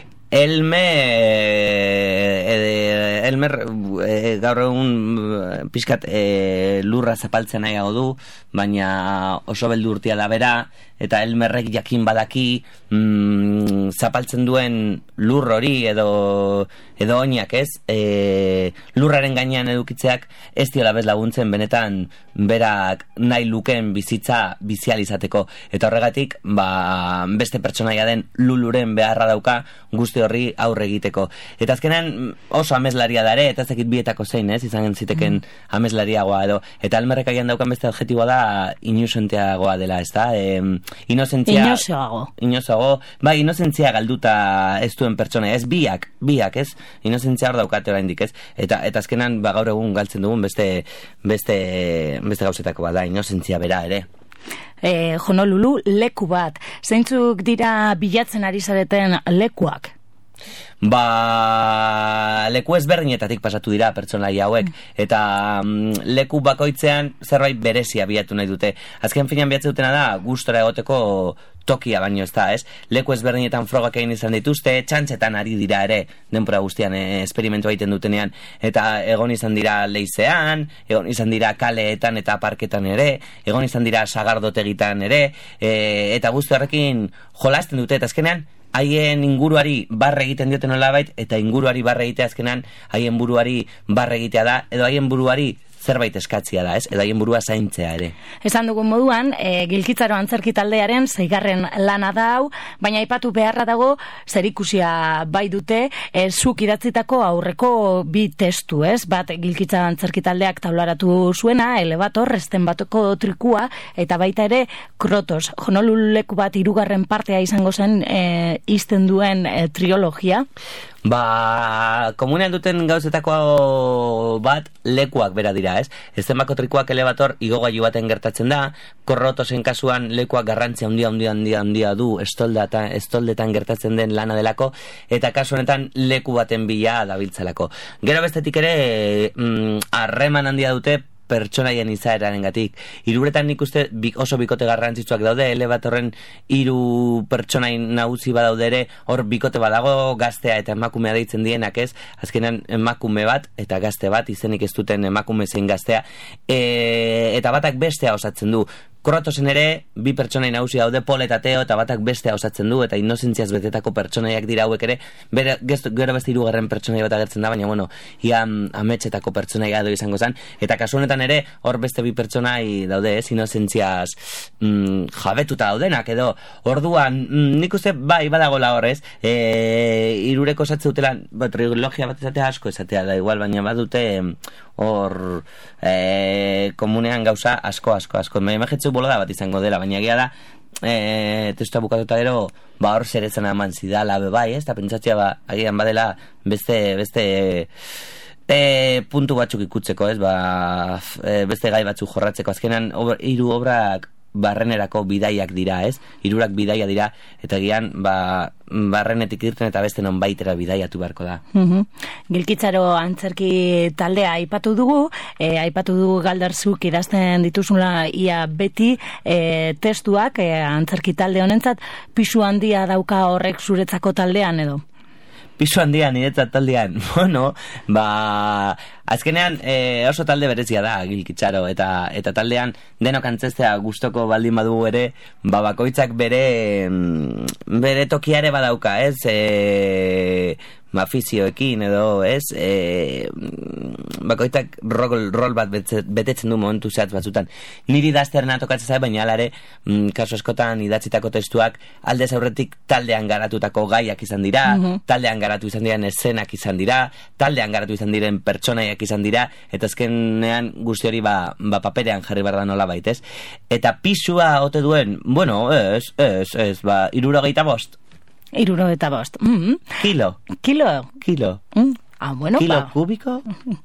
Elmer gaur egun pixkat lurra zapaltzen nahiago du, baina oso beldurtia da bera, eta Elmerrek jakin badaki zapaltzen duen lur hori edo oinak, ez? Lurraren gainean edukitzeak ez diola bez laguntzen benetan berak nahi lukeen bizitza bizializateko, eta horregatik beste pertsonaia den Luluren beharra dauka guzti horri aurre egiteko. Eta azkenan oso ameslaria da ere, eta ez dakit bietako zein, ez? Izan ziteken ameslariagoa edo. Eta Elmerrek agian daukan beste adjetiboa da inusenteagoa dela, ez da? Inozoago. Bai, inozentzia galduta ez duen pertsona, ez biak, ez? Inozentzia hor daukate oraindik, ez? Eta azkenan gaur egun galtzen dugun beste gauzetako da, inozentzia bera ere. Honolulu leku bat. Zeintzuk dira bilatzen ari zareten lekuak? Leku ezberdinetatik pasatu dira pertsonai hauek, eta leku bakoitzean zerbait berezia bilatu nahi dute. Azken finean bilatzen dutena da, gustora egoteko tokia baino ez da, ez? Leku ezberdinetan frogak egin izan dituzte, txantxetan ari dira ere, denbora guztian esperimentua egiten dutenean, eta egon izan dira leizean, egon izan dira kaleetan eta parketan ere, egon izan dira sagardotegitan ere, eta guzti horrekin jolasten dute, eta azkenean, haien inguruari barre egiten dioten nolabait, eta inguruari barre egitea azkenan haien buruari barre egitea da, edo haien buruari zerbait eskatzia da, ez? Edo haien burua zaintzea ere. Esan dugun moduan, Gilkitzaro antzerki taldearen 6. lana da hau, baina aipatu beharra dago zerikusia bai dute, zuk idatzitako aurreko 2 testu, ez? Bat Gilkitzaro antzerki taldeak taularatu zuena, Elevator, Resten batoko trikua, eta baita ere Krotos, Honolulu leku bat 3. partea izango zen izten duen triologia. Komunean duten gauzetako bat lekuak bera dira, ez? Estenbako trikuak Elevator igogailu baten gertatzen da, Krotosen kasuan lekuak garrantzia handia du estoldetan gertatzen den lana delako, eta kasu honetan leku baten bila dabiltzalako. Gero bestetik ere harreman handia dute pertsonaien izaerarengatik. Hiruretan nik uste oso bikote garrantzitsuak daude, Elevatorren 3 pertsonain nagusi badaude ere, hor bikote badago, gaztea eta emakumea deitzen dienak, ez? Azkenan emakume bat eta gazte bat, izenik ez duten emakume zein gaztea, eta batak bestea osatzen du. Krotosen ere, 2 pertsonai nagusi daude, Pol eta Teo, eta batak bestea osatzen du, eta inozentziaz betetako pertsonaiak dira hauek ere, gero beste 3. pertsonai bat agertzen da, baina, bueno, ia ametxetako pertsonaia edo izango zen, eta kasu honetan ere, hor beste 2 pertsonai daude, ez, inozentziaz jabetuta daudenak, edo, orduan, nik uste, bai, badagola hor, ez, 3 osatzen dutela, trilogia bat esatea asko esatea da igual, baina badute hor komunean gauza asko. Imagetzu bolada bat izango dela, baina egia da, testua bukatuta gero, hor zeretzen eman zidala, bai, ez? Eta pentsatzea, agian badela beste puntu batzuk ikutzeko, ez? Beste gai batzuk jorratzeko. Azkenan, 3 obrak barrenerako bidaiak dira, ez? 3 bidaia dira, eta gian, barrenetik irten eta beste non baitera bidaiatu beharko da. Gilkitzaro antzerki taldea aipatu dugu Galderzuk idazten dituzula ia beti testuak antzerki talde honentzat, pisu handia dauka horrek zuretzako taldean edo? Pisu handian, niretzat taldean, bueno, azkenean oso talde berezia da Gilkitzaro, eta taldean denok antzestea gustoko baldin badugu ere, bakoitzak bere tokiare badauka, ez? Afizioekin edo, ez? Bakoitzak rol bat betetzen du momentu zehatz batzutan. Niri idazterna tokatzen zait, baina alare, kasu askotan idatzitako testuak aldez aurretik taldean garatutako gaiak izan dira, taldean garatu izan diren eszenak izan dira, taldean garatu izan diren pertsonaiak izan dira, eta azkenean guzti hori paperean jarri behar da nola baitez. Eta pisua ote duen, bueno, ez, 75. 75. Kilo. Bueno, kilo kubiko?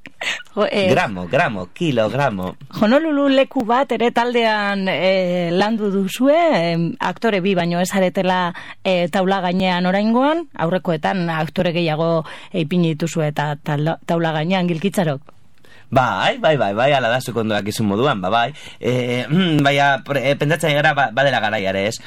Gramo, kilogramo. Honolulu leku bat ere taldean landu duzue, aktore 2 baino ez aretela taula gainean oraingoan, aurrekoetan aktore gehiago ipini dituzue eta taula gainean Gilkitzarok. Bai, ala da zukondoak izun moduan, bai. Baina, pentsatzen gara, badela garaiare, ez?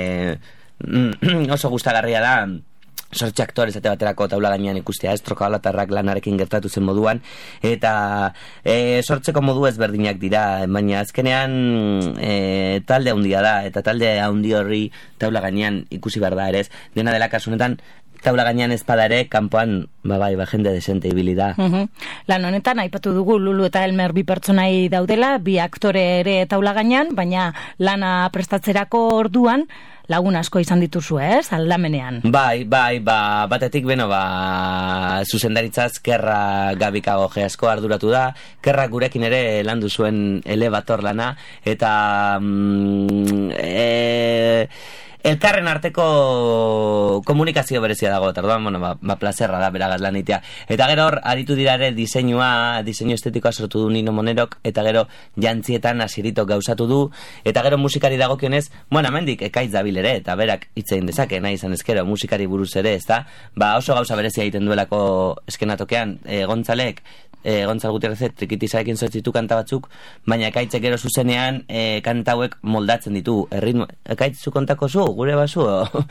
Oso gustagarria da sortxe aktore zate baterako taula gainean ikustea, ez? Trokabalatarrak lanarekin gertatu zen moduan, eta sortzeko modu ezberdinak dira, baina azkenean talde handia da, eta talde handi horri taula gainean ikusi behar da ere, ez? Dena dela kasunetan taula gainean ezpada ere, kanpoan, jende desente ibili da. Lan honetan, aipatu dugu Lulu eta Elmer 2 pertsonai daudela, 2 aktore ere taula gainean, baina lana prestatzerako orduan, lagun asko izan dituzu, ez? Aldamenean. Bai, batetik, zuzendaritzaz Kerra Gabikago asko arduratu da, Kerra gurekin ere landu zuen Elevator lana, eta elkarren arteko komunikazio berezia dago, eta orduan, bueno, plazerra da beragaz lan itea. Eta gero hor, aritu dira ere diseinu estetikoa sortu du Nino Monerok, eta gero jantzietan Asiritok gauzatu du, eta gero musikari dagokionez, bueno, hemendik Ekaitz dabil ere, eta berak hitz egin dezake, nahi izan ezkero, musikari buruz ere, ezta? Oso gauza berezia egiten duelako eskenatokean, Gontzal Gutierrezek Trikitisarekin sortzitu kanta batzuk, baina Ekaitzek gero zuzenean kanta hauek moldatzen ditu. Ekaitz zu kontako zu, gure basu,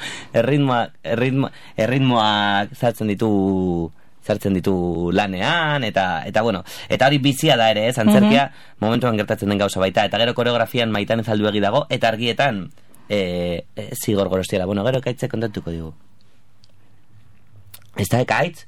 erritmoak sartzen ditu lanean, eta bueno, eta hori bizia da ere, antzerkia momentuan gertatzen den gauza baita, eta gero koreografian Maitane Zalduegi dago, eta argietan Zigor Gorostiala. Bueno, gero Ekaitzek kontatuko digu. Ez da Ekaitz?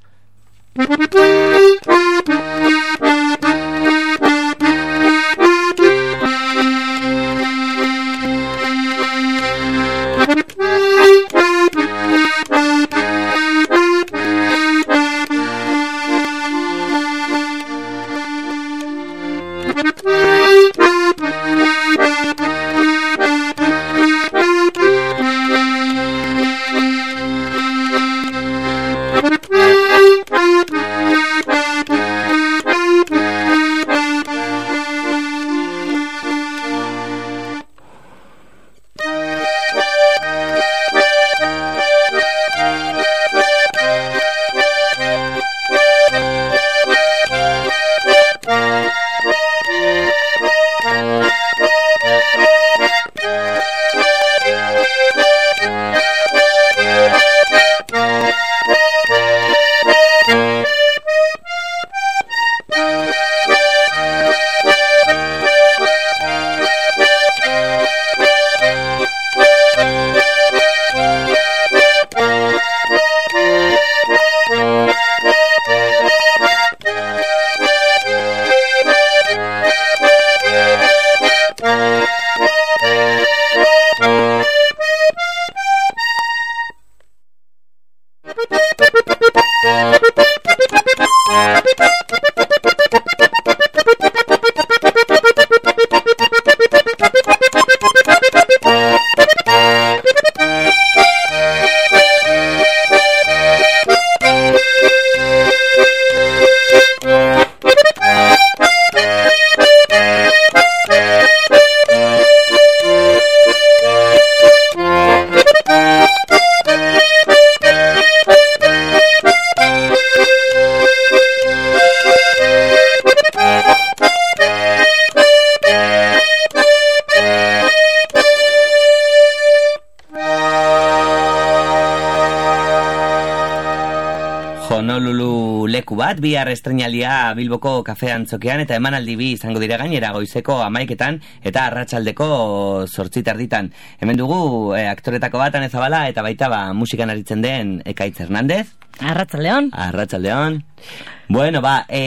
Bihar estreinalia Bilboko kafe antzokian, eta emanaldi bi izango dira gainera goizeko 11etan eta arratsaldeko 8:30. Hemen dugu aktoretako bat Ane Zabala, eta baita musikan aritzen den Ekaitz Hernandez. Arratsaldeon. Bueno,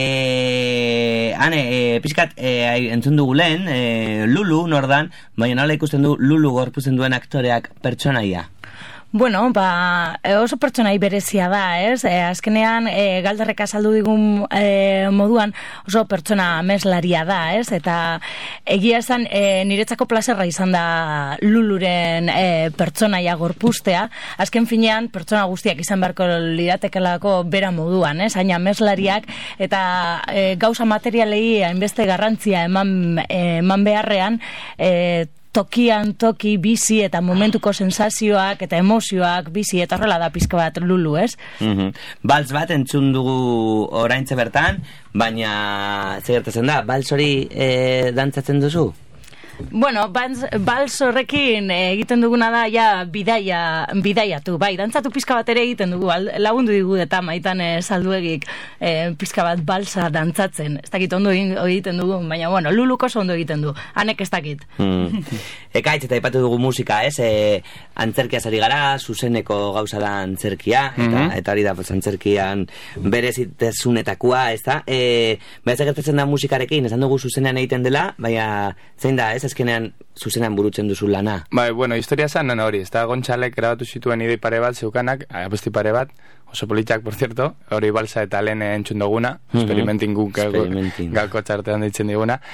Ane, pixkat entzun dugu lehen, Lulu nordan, baina nola ikusten du Lulu gorputzen duen aktoreak pertsonaia? Bueno, oso pertsonai berezia da, ez? Azkenean, Galderrek azaldu digun moduan oso pertsona ameslaria da, ez? Eta egia esan, niretzako plazerra izan da Luluren pertsonaia gorpustea. Azken finean, pertsona guztiak izan beharko liratekelako bera moduan, ez? Haina ameslariak, eta gauza materialei hainbeste garrantzia eman beharrean, tokian toki bizi eta momentuko sensazioak eta emozioak bizi, eta horrela da pizka bat Lulu, ez? Balz bat entzun dugu oraintze bertan, baina zer gertatzen da, balz hori dantzatzen duzu? Bueno, bals horrekin egiten duguna da ja bidaiatu, bai, dantzatu pizka bat ere egiten dugu, lagundu digu eta Maitane Zalduegik pizka bat balsa dantzatzen, ez dakit ondo egiten dugu, baina bueno, Luluko oso ondo egiten du, Anek ez dakit. Ekaitz, eta ipatu dugu musika, ez? Antzerkia zari gara, zuzeneko gauza da antzerkia, eta hori da, antzerkian berezitasunetakoa, ez da? Baina gertatzen da musikarekin, esan dugu zuzenean egiten dela, baina zein da, ez? Azkenean zuzenean burutzen duzu lana. Bai, bueno, historia zan hori, ez da Gontxalek grabatu zituen idei pare bat, zeukanak, abesti pare bat, oso politxak, por cierto, hori balsa eta lehen entzun duguna, experimenting guk gako txartean ditzen diguna,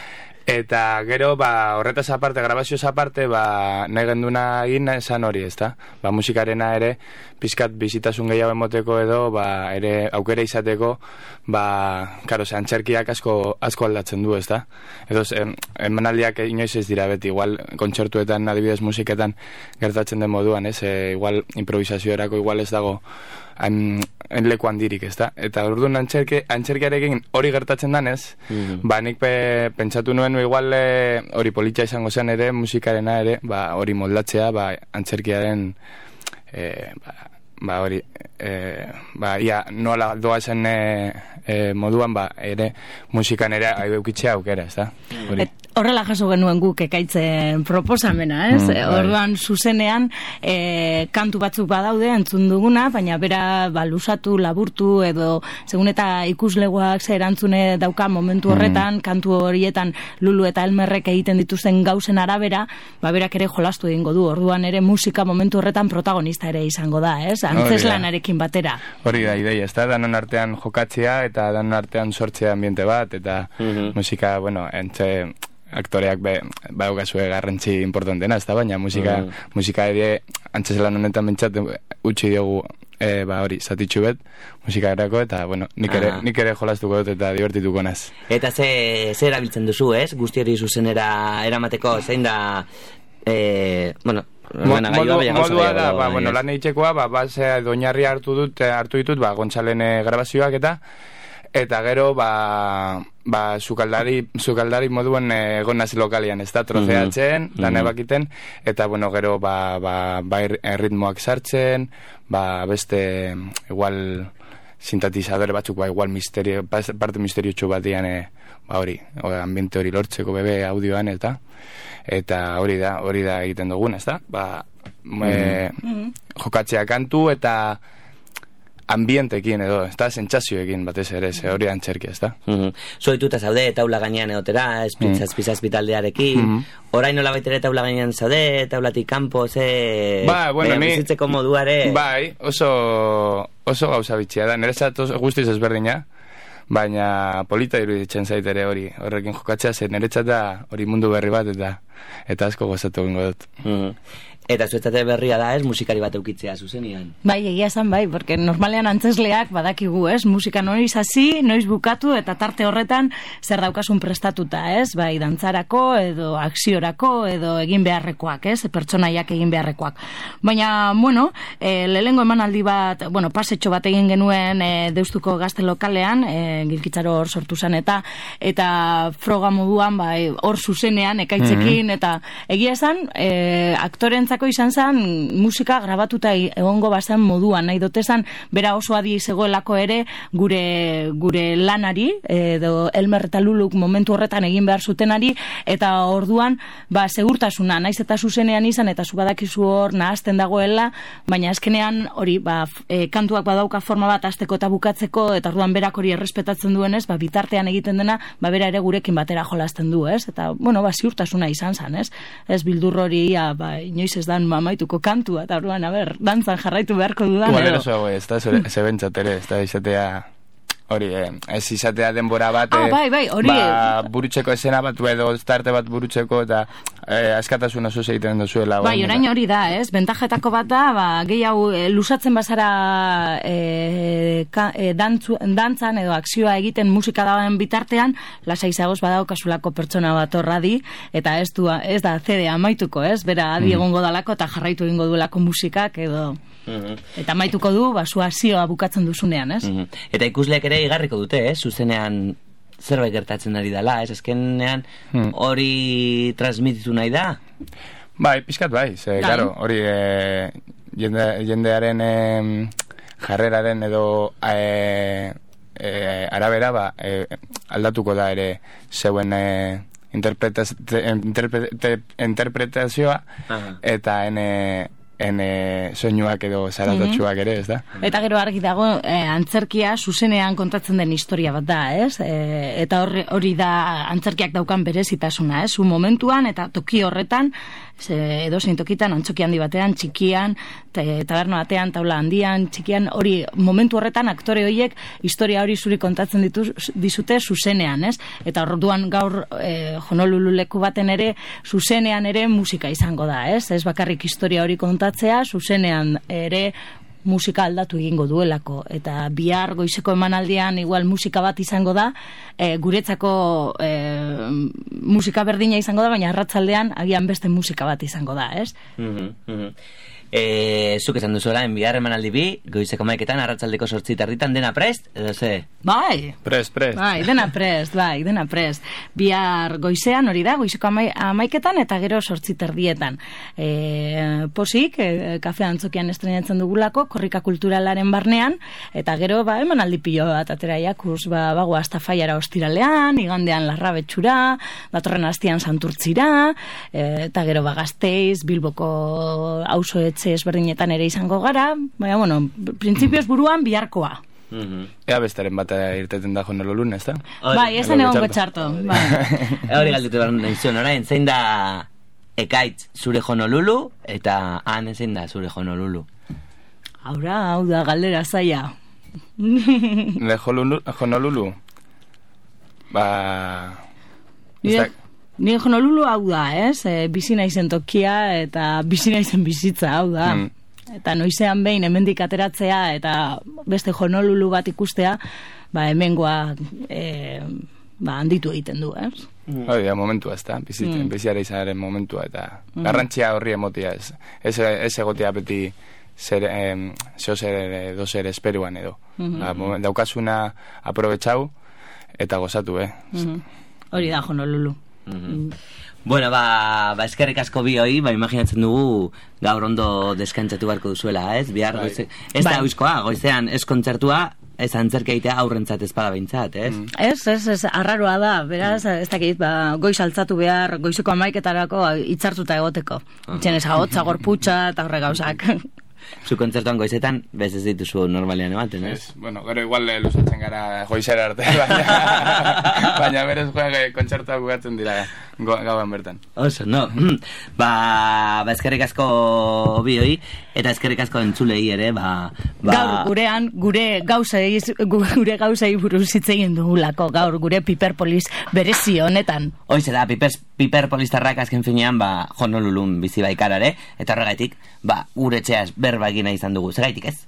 Eta gero, horretaz aparte, grabazioz aparte, nahi genduna egin esan hori, ezta? Musikarena ere, pizkat bizitasun gehiago emoteko edo, ere aukera izateko, karo, antzerkiak asko aldatzen du, ezta? Edo, emanaldiak inoiz ez dira beti, igual, kontzertuetan, adibidez musiketan gertatzen den moduan, ez? Igual, improvisazioerako, igual ez dago leku handirik, ezta? Eta orduan antzerkiarekin hori gertatzen danez, nik pentsatu nuen igual hori politxa izango zen ere, musikarena ere, hori moldatzea, antzerkiaren hori ia nola doa zen moduan, ere musikan ere eukitzea aukera, ezta? Horrela jaso genuen guk ekaitzen proposamena, ez? Orduan zuzenean kantu batzuk badaude entzun duguna, baina bera lusatu, laburtu edo segun eta ikuslegoak zer erantzune dauka momentu horretan, kantu horietan Lulu eta Elmerrek egiten dituzten gauzen arabera, berak ere jolastu egingo du. Orduan ere musika momentu horretan protagonista ere izango da, ez? Antzeslanarekin batera. Hori da ideia, ez da? Danon artean jokatzea eta danon artean sortzea ambiente bat eta musika, bueno, aktoreak baukazue garrantzi importantena, ez da, baina musika ere antzeslan honetan bentsat utzi diogu hori, zatitxu bet, musika erako, eta, bueno, nik ere jolastuko dut eta divertituko naz. Eta ze erabiltzen duzu, ez? Guzti hori zuzenera eramateko, zein da, modua da, lan egitekoa, doinarri hartu ditut, Gontzalen grabazioak eta gero, sukaldari moduen egon nazi lokalian, ez da, trozeatzen, lan ebakiten, eta, gero, erritmoak sartzen, beste, igual, sintetizadore batzuk, igual, parte misteriotxu batian, hori, ambiente hori lortzeko bebe audioan, eta hori da egiten dugun, ez da, jokatzea kantu, eta ambientekin edo, ez da, sentsazioekin batez ere, hori antzerkia, ez da. Zoituta zaude, taula gainean eotera, espizazpitaldearekin, orain nola baitere taula gainean zaude, taulatik kanpo, bizitzeko moduare. Oso gauza bitxia da, niretzat guztiz ezberdina, baina polita iruditzen zaitere hori, horrekin jokatzea, niretzat da hori mundu berri bat, eta asko gozatu gingo dut. Eta zuetzate berria da, ez, musikari bat eukitzea zuzenian? Bai, egia esan bai, porque normalean antzesleak badakigu, ez, musika noiz hasi, noiz bukatu, eta tarte horretan zer daukasun prestatuta, ez, bai, dantzarako, edo akziorako, edo egin beharrekoak, ez, pertsonaiak egin beharrekoak. Baina, lehengo emanaldi bat, pasetxo bat egin genuen Deustuko gazte lokalean, Gilkitzaro hor sortu zen, eta froga moduan, bai, hor zuzenean, ekaitzekin, eta egia esan, aktorentzako izan zen musika grabatuta egongo bazen moduan, nahi dotezan bera oso adi zegoelako ere gure lanari, edo Elmer eta Luluk momentu horretan egin behar zutenari, eta orduan segurtasuna, naiz eta zuzenean izan, eta zu badakizu hor nahazten dagoela, baina azkenean hori, kantuak badauka forma bat hasteko eta bukatzeko, eta orduan berak hori errespetatzen duenez, bitartean egiten dena, bera ere gurekin batera jolasten du, ez? Eta, ziurtasuna izan zen, ez? Ez bildur hori, inoiz ez dan mamaituko kantua, eta orduan, dantzan jarraitu beharko dudan. Igual eroso, ez da, zebentzat ere, ez da, izatea, hori, ez izatea denbora bat, bai, hori. Burutzeko esena bat, edo starte bat burutzeko, eta askatasun oso egiten duzuela. Bai, orain hori da, ez, bentajetako bat da, gehiago, lusatzen bazara dantzan edo akzioa egiten musika dagoen bitartean, lasai zagoz badaukasulako pertsona bat horradi, eta ez da CD amaituko, ez, bera adi egongo dalako, eta jarraitu egingo duelako musikak, edo... Eta maituko du, zua zioa bukatzen duzunean, ez? Eta ikusleak ere igarriko dute, ez? Zuzenean zerbait gertatzen ari dela, ez? Azkenean hori transmititu nahi da? Bai, pixkat bai, claro, hori jendearen jarreraren edo arabera aldatuko da ere zeuen interpretazioa eta soinuak edo zaratotxuak ere, ez da? Eta gero argi dago, antzerkia zuzenean kontatzen den historia bat da, ez? Eta hori da antzerkiak daukan berezitasuna, ez? Un momentuan eta toki horretan, edozein tokitan, antzoki handi batean, txikian, taberna batean, taula handian, txikian, hori momentu horretan aktore horiek historia hori zuri kontatzen dizute zuzenean, ez? Eta orduan gaur Honolulu leku baten ere zuzenean ere musika izango da, ez? Ez bakarrik historia hori kontatzea, zuzenean ere musika aldatu egingo duelako, eta bihar goizeko emanaldian igual musika bat izango da, guretzako musika berdina izango da, baina arratsaldean agian beste musika bat izango da, ez? Zuk esan duzuela, bihar emanaldi bi, goizeko 11etan, arratsaldeko 8:30 dena prest, edo ze? Bai. Prest. Bai, dena prest. Bihar goizean hori da, goizeko 11etan eta gero 8:30. Posik, kafe antzokian estrenatzen dugulako, korrika kulturalaren barnean, eta gero, emanaldi pilo bat atera jakuz, bago hasta faiara ostiralean, igandean Larrabetxura, datorren astian Santurtzira, eta gero Gasteiz, Bilboko auzoetxe ezberdinetan ere izango gara, baina, bueno, printzipioz buruan biharkoa. Ea bestaren bat irteten da Honolulun, ez da? Bai, esan egon betxarto. Hori galditu behar nahizion, orain, zein da Ekaitz zure Honolulu, eta han zein da zure Honolulu? Hau da, galdera zaila. Le Honolulu? Ni Honolulu hau da, ez? Bizi naizen tokia eta bizi naizen bizitza, hau da. Eta noizean behin hemendik ateratzea eta beste Honolulu bat ikustea, hemengoa handitu egiten du, ez? Hori da, momentua, ez da? Biziara izanaren momentua, eta garrantzia horri emotia, ez? Ez egotea beti dozer esperuan edo. Daukasuna aprobetxau eta gozatu, Hori da Honolulu. Bueno, eskerrik asko bi hoi, imaginatzen dugu gaur ondo deskantzatu beharko duzuela, ez? Bihar goize, ez da oizkoa, goizean ez kontzertua, ez antzerkia egitea aurrentzat ezpada behintzat, ez? Ez, arraroa da, beraz, ez dakit, goiz altzatu behar, goizeko 11etarako hitzartuta egoteko. Itxen ez agotza, gorputza, eta horre gauzak. Zu kontzertuan goizetan, bez ez dituzu normalean ematen, ez? Bueno, gero igual luzatzen gara goizera arte, baina berez kontzertua bukatzen dira gauan bertan. Oso, no. Eskerrik asko bioi, eta eskerrik asko entzulei ere, gaur gurean, gure gauzei buruz hitz egin dugulako, gaur gure Piperpolis berezi honetan. Hoize da, Piperpolistarrak azken finean, Honolulun bizi baikarare, eta horregaitik, gure etxeaz berba egina izan dugu, zeraitik ez?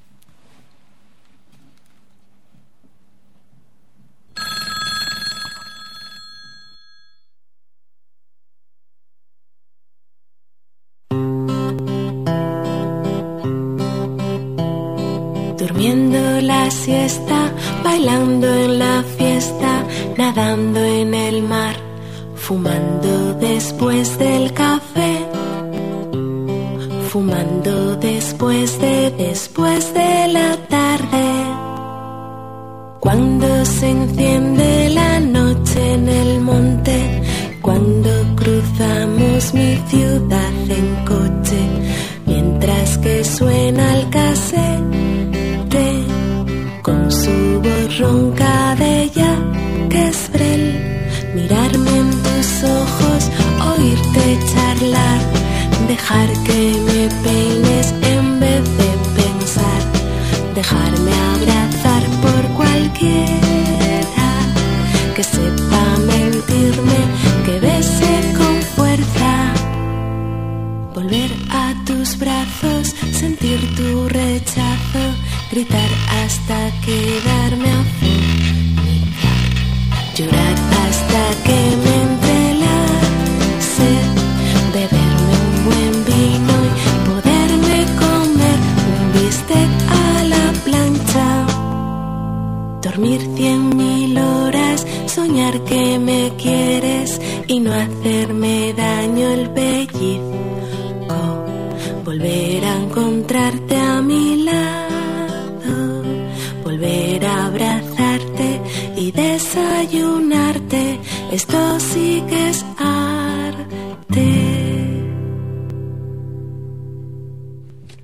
Durmiendo la siesta, bailando en la fiesta, nadando en el mar, fumando después del café, fumando después de la tarde. Cuando se enciende la noche en el monte, cuando cruzamos mi ciudad en coche, mientras que suena el casete con su voz ronca de Jacques Brel, mirarme en tus ojos, oírte charlar, dejar que me peines en vez de pensar, dejarme abrazar por cualquiera que sepa mentirme, que bese con fuerza, volver a tus brazos, sentir tu rechazo, gritar hasta quedarme afuera, llorar hasta que me entre la sed, beberme un buen vino y poderme comer un bistec a la plancha, dormir 100.000 horas, soñar que me quieres y no hacerme daño el pellizco, volver a encontrarte a mi lado, volver a abrazarte y desayunarte, esto sí que es arte.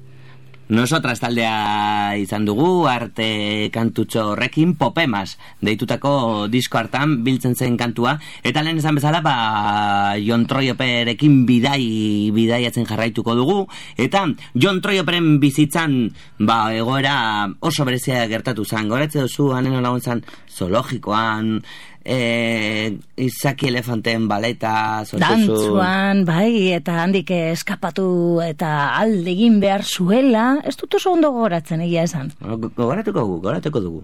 Nosotras taldea izan dugu, arte kantutxo horrekin, Popemas deitutako disko hartan biltzen zen kantua, eta lehen esan bezala, Jon Troioperekin bidaiatzen jarraituko dugu, eta Jon Troioperen bizitzan, egoera oso berezia gertatu zen, goretze duzu, hanen lagun zen, zoologikoan, izaki elefanteen baleta dantzuan, eta handik eskapatu eta alde egin behar zuela, ez dut oso ondo gogoratzen egia esan. Gogoratuko dugu.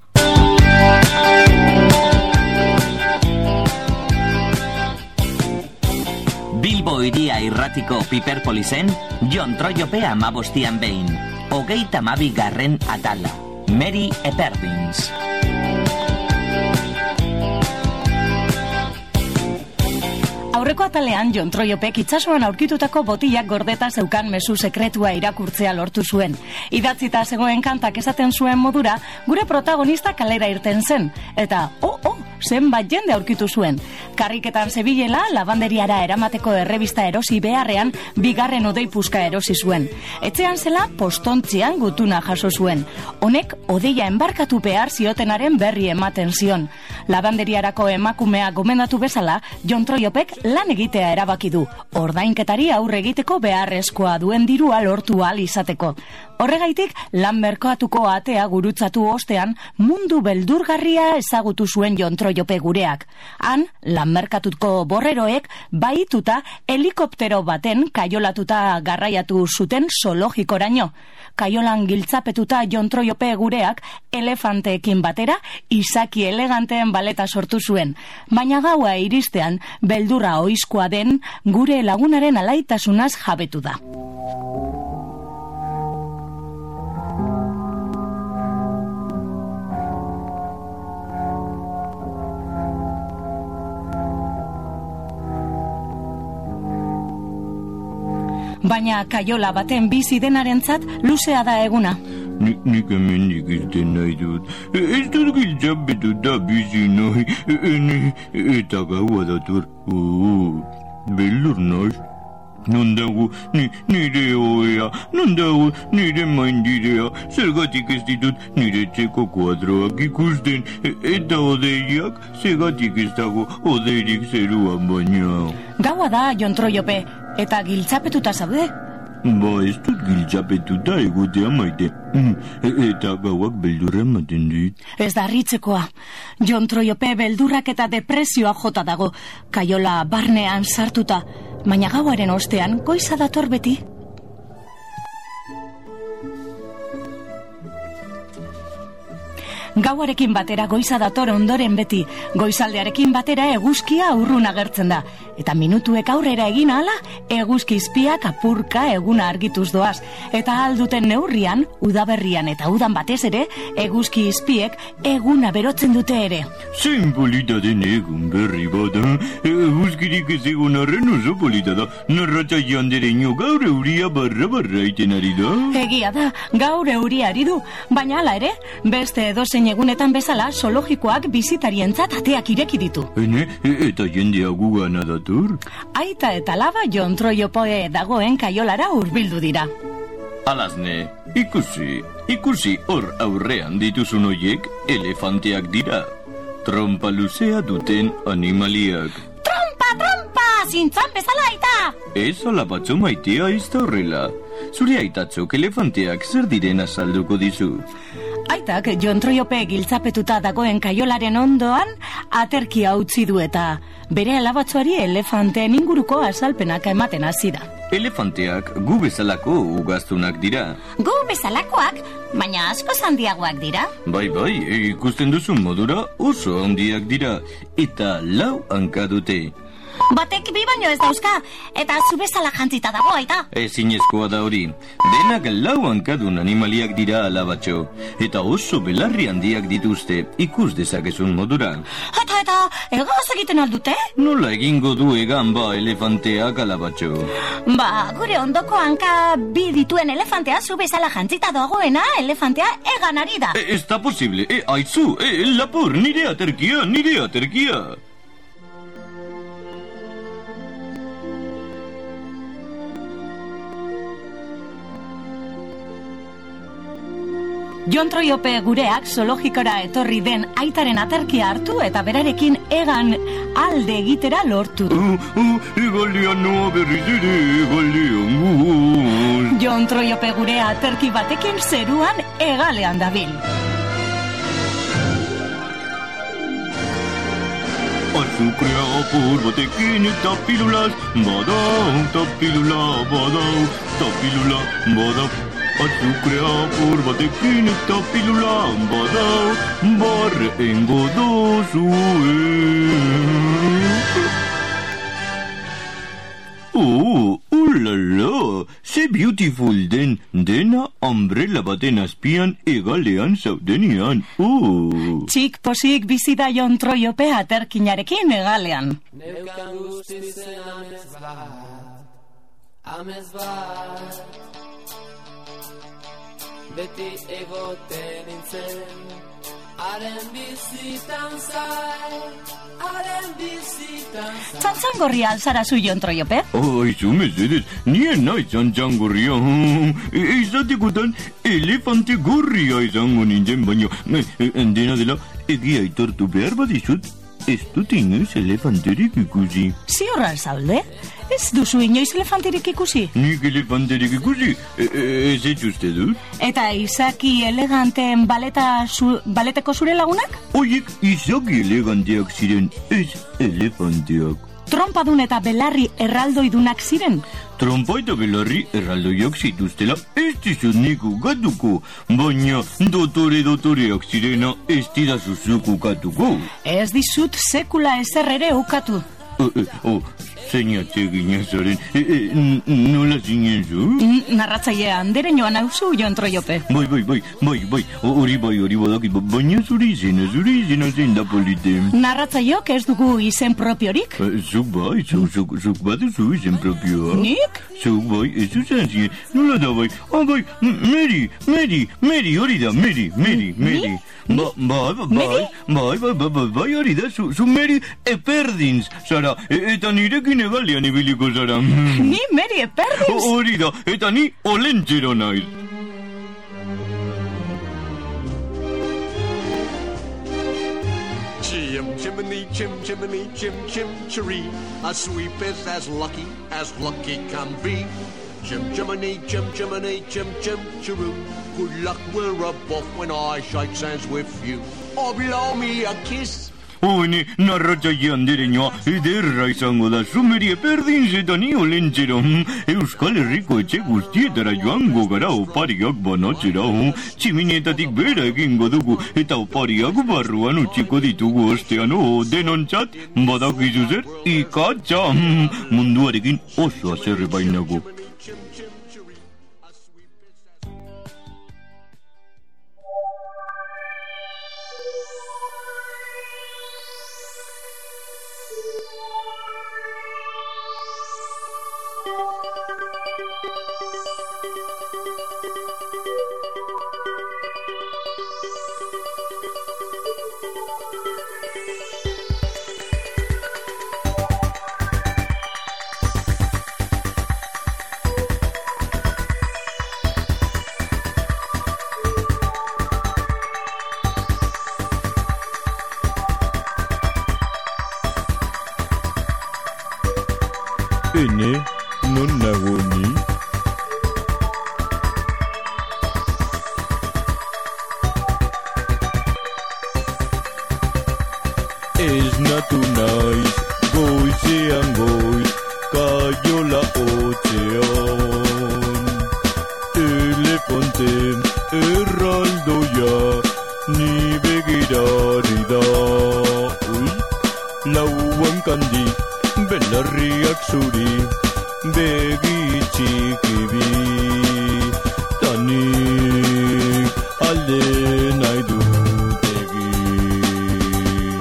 Bilbo iria irratiko Piperpolizen, Jon Troiope 15 behin, 32. atala, Mary Eperdins. Aurreko atalean Jon Troiopek itsasoan aurkitutako botilak gordeta zeukan mezu sekretua irakurtzea lortu zuen. Idatzita zegoen kantak esaten zuen modura, gure protagonista kalera irten zen, eta zenbat jende aurkitu zuen. Karriketan zebilela, labanderiara eramateko errebista erosi beharrean, 2. odeipuska erosi zuen. Etxean zela, postontzian gutuna jaso zuen. Honek, odeia enbarkatu behar ziotenaren berri ematen zion. Labanderiarako emakumea gomendatu bezala, Jon Troiopek lan egitea erabaki du, ordainketari aurre egiteko beharrezkoa duen dirua lortu ahal izateko. Horregaitik, lan merkatuko atea gurutzatu ostean, mundu beldurgarria ezagutu zuen Jon Troiope gureak. Han, lan merkatuko borreroek, bahituta helikoptero baten kaiolatuta garraiatu zuten zoologikoraino. Kaiolan giltzapetuta Jon Troiope gureak, elefanteekin batera, izaki eleganteen baleta sortu zuen. Baina gaua iristean, beldurra oizkoa den, gure lagunaren alaitasunaz jabetu da. Baina kaiola baten bizi denarentzat luzea da eguna. Nik hemendik irten nahi dut. Ez dut giltzapetuta bizi nahi. Eta gaua dator. Beldur naiz. Non dago nire oea, non dago nire maindirea, zergatik ez ditut nire txeko kuadroak ikusten, eta odeiak, zergatik ez dago odeirik zeruan baina. Gaua da, Jon Troiope, eta giltzapetuta zaude? Ez dut giltzapetuta egotea maite, eta gauak beldurra ematen dit. Ez da harritzekoa. Jon Troiope beldurrak eta depresioa jota dago, kaiola barnean sartuta, baina gauaren ostean goiza dator beti. Gauarekin batera goiza dator ondoren beti, goizaldearekin batera eguzkia urrun agertzen da. Eta minutuek aurrera egin ahala, eguzki izpiak apurka eguna argituz doaz. Eta alduten neurrian, udaberrian eta udan batez ere, eguzki izpiek eguna berotzen dute ere. Zein polita den egun berri bada, eguzkirik ez egun arren oso polita da, narratza jandereño gaur euria barra iten ari da. Egia da, gaur euria ari du, baina hala ere, beste edozein egunetan bezala, zoologikoak bizitarientzat ateak ireki ditu. Eta jendea gugana dator? Aita eta laba Jon Troiope dagoen kaiolara hurbildu dira. Alazne, ikusi hor aurrean dituzun hoiek elefanteak dira. Trompa luzea duten animaliak. Trompa, zintzan bezala aita! Ez alapatzo maitea izta horrela. Zure aitatzok elefanteak zer diren azalduko dizu. Aitak Jon Troiope giltzapetuta dagoen kaiolaren ondoan aterkia utzi du eta bere alabatzuari elefanteen inguruko azalpenak ematen hasi da. Elefanteak gu bezalako ugaztunak dira. Gu bezalakoak, baina asko handiagoak dira. Bai, ikusten duzun modura oso handiak dira eta 4 hanka dute. Batek 2 baino ez dauzka, eta zu bezala jantzita dago, aita. Ezinezkoa da hori. Denak 4 hankadun animaliak dira alabatxo, eta oso belarri handiak dituzte, ikus dezakezun modura. Eta, egaz egiten aldute? Nola egingo du egan elefanteak alabatxo? Gure ondoko hanka 2 dituen elefantea zu bezala jantzita dagoena, elefantea egan ari da. Ez da posible, aizu, lapur, nire aterkia. Jon Troiope gureak zoologikora etorri den aitaren aterkia hartu eta berarekin egan alde egitera lortu du. Egalean noa berriz ere, egalean. Jon Troiope gurea aterki batekin zeruan egalean dabil. Azukrea apur batekin eta pilulas, badau, tapilula, badau, tapilula, badau. Azukrea apur batekin eta pilula, badau, barre engo dozue. Oh, ulala, ze beautiful den, dena umbrella baten azpian egalean zaudenean. Txik posik bizi da Jon Troiope aterkinarekin egalean. Neukan guztizen amez bat, beti egoten nintzen, haren bizitan zai, haren bizitan zai. Txantxangorria alzara zu Jon Troiope? Aizu mesedez, nien nahi txantxangorria. Izatekotan elefante gorria izango nintzen, baina dena dela egia aitortu behar badizut, ez dut inoiz elefanterik ikusi. Ziorra zaude? Ez duzu inoiz elefanterik ikusi? Nik elefanterik ikusi, ez etxuste dut. Eta izaki eleganteen baleteko zure lagunak? Oiek izaki eleganteak ziren, ez elefanteak. Trompadun eta belarri erraldoidunak ziren? Trompa eta belarri erraldoiak zituztela ez dizut nik ukatuko, baina dotoreak zirena ez didazuzuk ukatuko. Ez dizut sekula ezer ere ukatu. Zeinatze ginezaren, nola zinen zu? Narratzaile andere joan hauzu Jon Troiope. Bai, hori badakit, baina zure izena zein da polite. Narratzaileok ez dugu izen propiorik? Zuk bai, zuk baduzu izen propioa. Nik? Zuk bai, ez zuzen zien, nola da bai, bai, Mary, hori da, Mary. Bai, hori da, zu Mary Eperdins, zara, eta nirekin egalean ibiliko zara. Ni Mary Eperdins? Hori da, eta ni olentzero naiz. Chimney, chim-chiree. A sweep is as lucky can be. Chim-chimney, chim-chiroo. Good luck, we're above when I shake hands with you. Oh, blow me a kiss. Oine, narratzaile andereñoa, ederra izango da, Mary Eperdins eta ni olentzero. Euskal Herriko etxe guztietara joango gara opariak banatzera. Tximinetatik bera egingo dugu, eta opariak barruan utziko ditugu ostean. Denontzat, badakizu zer, ikatza. Munduarekin oso azerre bainago. Ene, non nago ni? Ez natu naiz, goizean goiz, kaiola otzean. Elefante erraldoia, ni begirari da. Lauan kandi, belarriak zuri, begi txiki bi. Tanik alde nahi dut egin.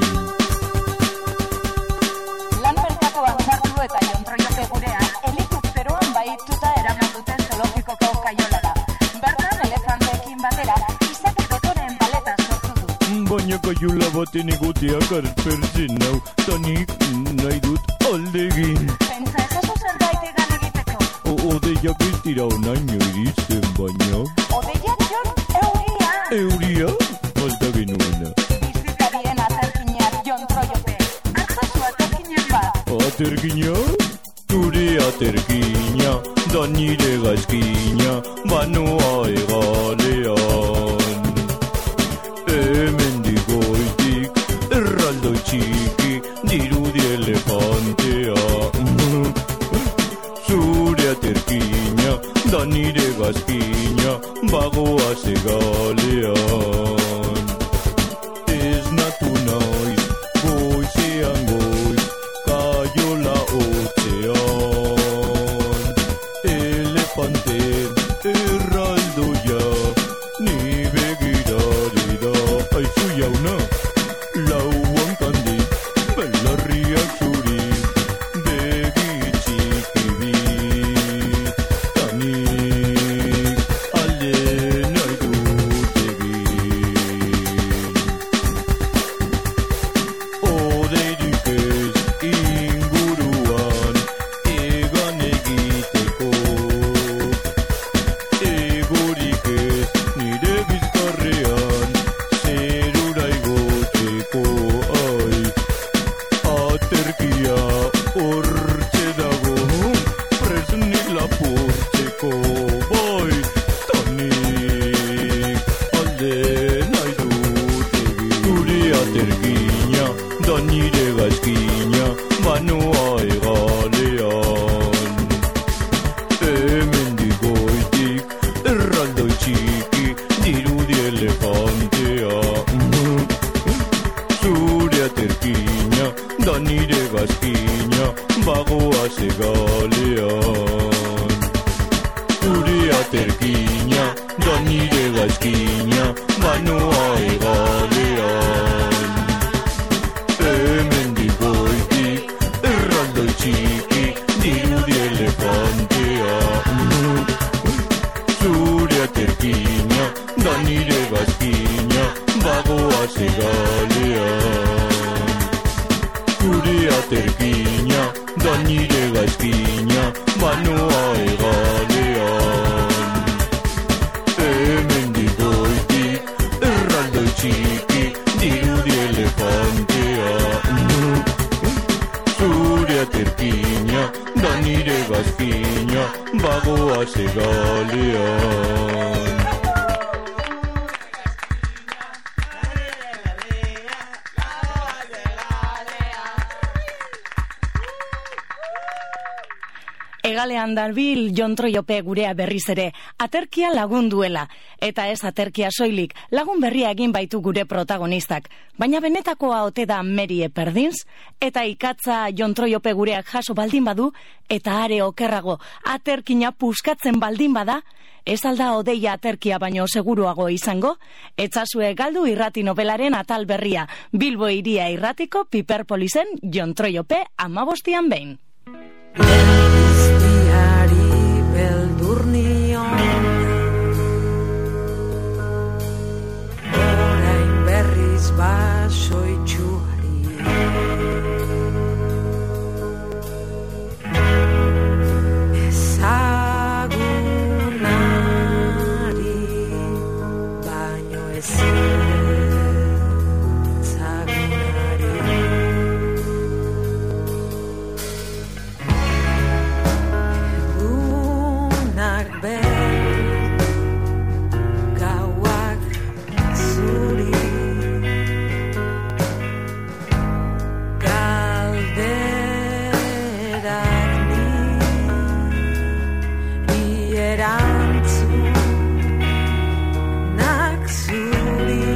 Lan merkatuan sartu eta Jon Troiope gurean helikopteroan bahituta eraman duten zoologikoko kaiolara. Bertan elefanteekin batera izaki dotoren baleta sortu du. Baina kaiola baten egoteak arpertzen nau, tanik nahi dut aldegin. Pentsa ezazu zerbait egan egiteko. Odeiak ez dira onaino iristen baina. Odeiak Jon, euria. euria, falta genuena. Bizitarien aterkinak Jon Troiope. Hartzazu aterkinen bat. Aterkina? Zure aterkina, da nire gaizkina, banoa egalean. Hemendik goitik, erraldoi txiki, dirudi elefantea. Zure aterkina, da nire gaizkina, bagoa zegalean. Ez natu naiz, goizean goiz, kaiola otzean. Elefante erraldoia, ni begirarira, aizu jauna, lauan kandi, belarriak zuri, begitxiki bi, tanik alde nahi dut egin. Odeirik ez inguruan, egan egiteko, egorik ez nire bizkarrean, zerura igoteko, ai, aterkia hortxe dago, presunik lapurtzeko, bai, tanik alde nahi dut egin. Zure aterkina, da nire gaizkina, banoa egalean. Hemendik goitik, erraldoi txiki, dirudi elefantea. Zure aterkina, da nire gaizkina, bagoa zegalean. Zure aterkina, da nire gaizkina, banoa egalean. Hemendik goitik, erraldoi txiki, dirudi elefantea. Zure aterkina, da nire gaizkina, bagoa zegalean. Zure aterkina, da nire gaizkina, banoa egalean. Hemendik goitik, erraldoi txiki, dirudi elefantea. Zure aterkina, da nire gaizkina, bagoa zegalean. Egalean darbil Jon Troiope gurea berriz ere, aterkia lagun duela, eta ez aterkia soilik, lagun berria egin baitu gure protagonistak. Baina benetakoa ote da Merie Perdins, eta ikatza Jon Troiope gureak jaso baldin badu, eta are okerrago, aterkina puskatzen baldin bada, ez alda odeia aterkia baino seguruago izango, etzazue galdu irrati nobelaren atal berria, Bilbo iria irratiko Piperpolisen Jon Troiope 15 behin. Beldur nion, orain berriz basoitxuari. Ezagunari, baino ezagunari. Gauak zuri, galderak ni erantzunak zuri.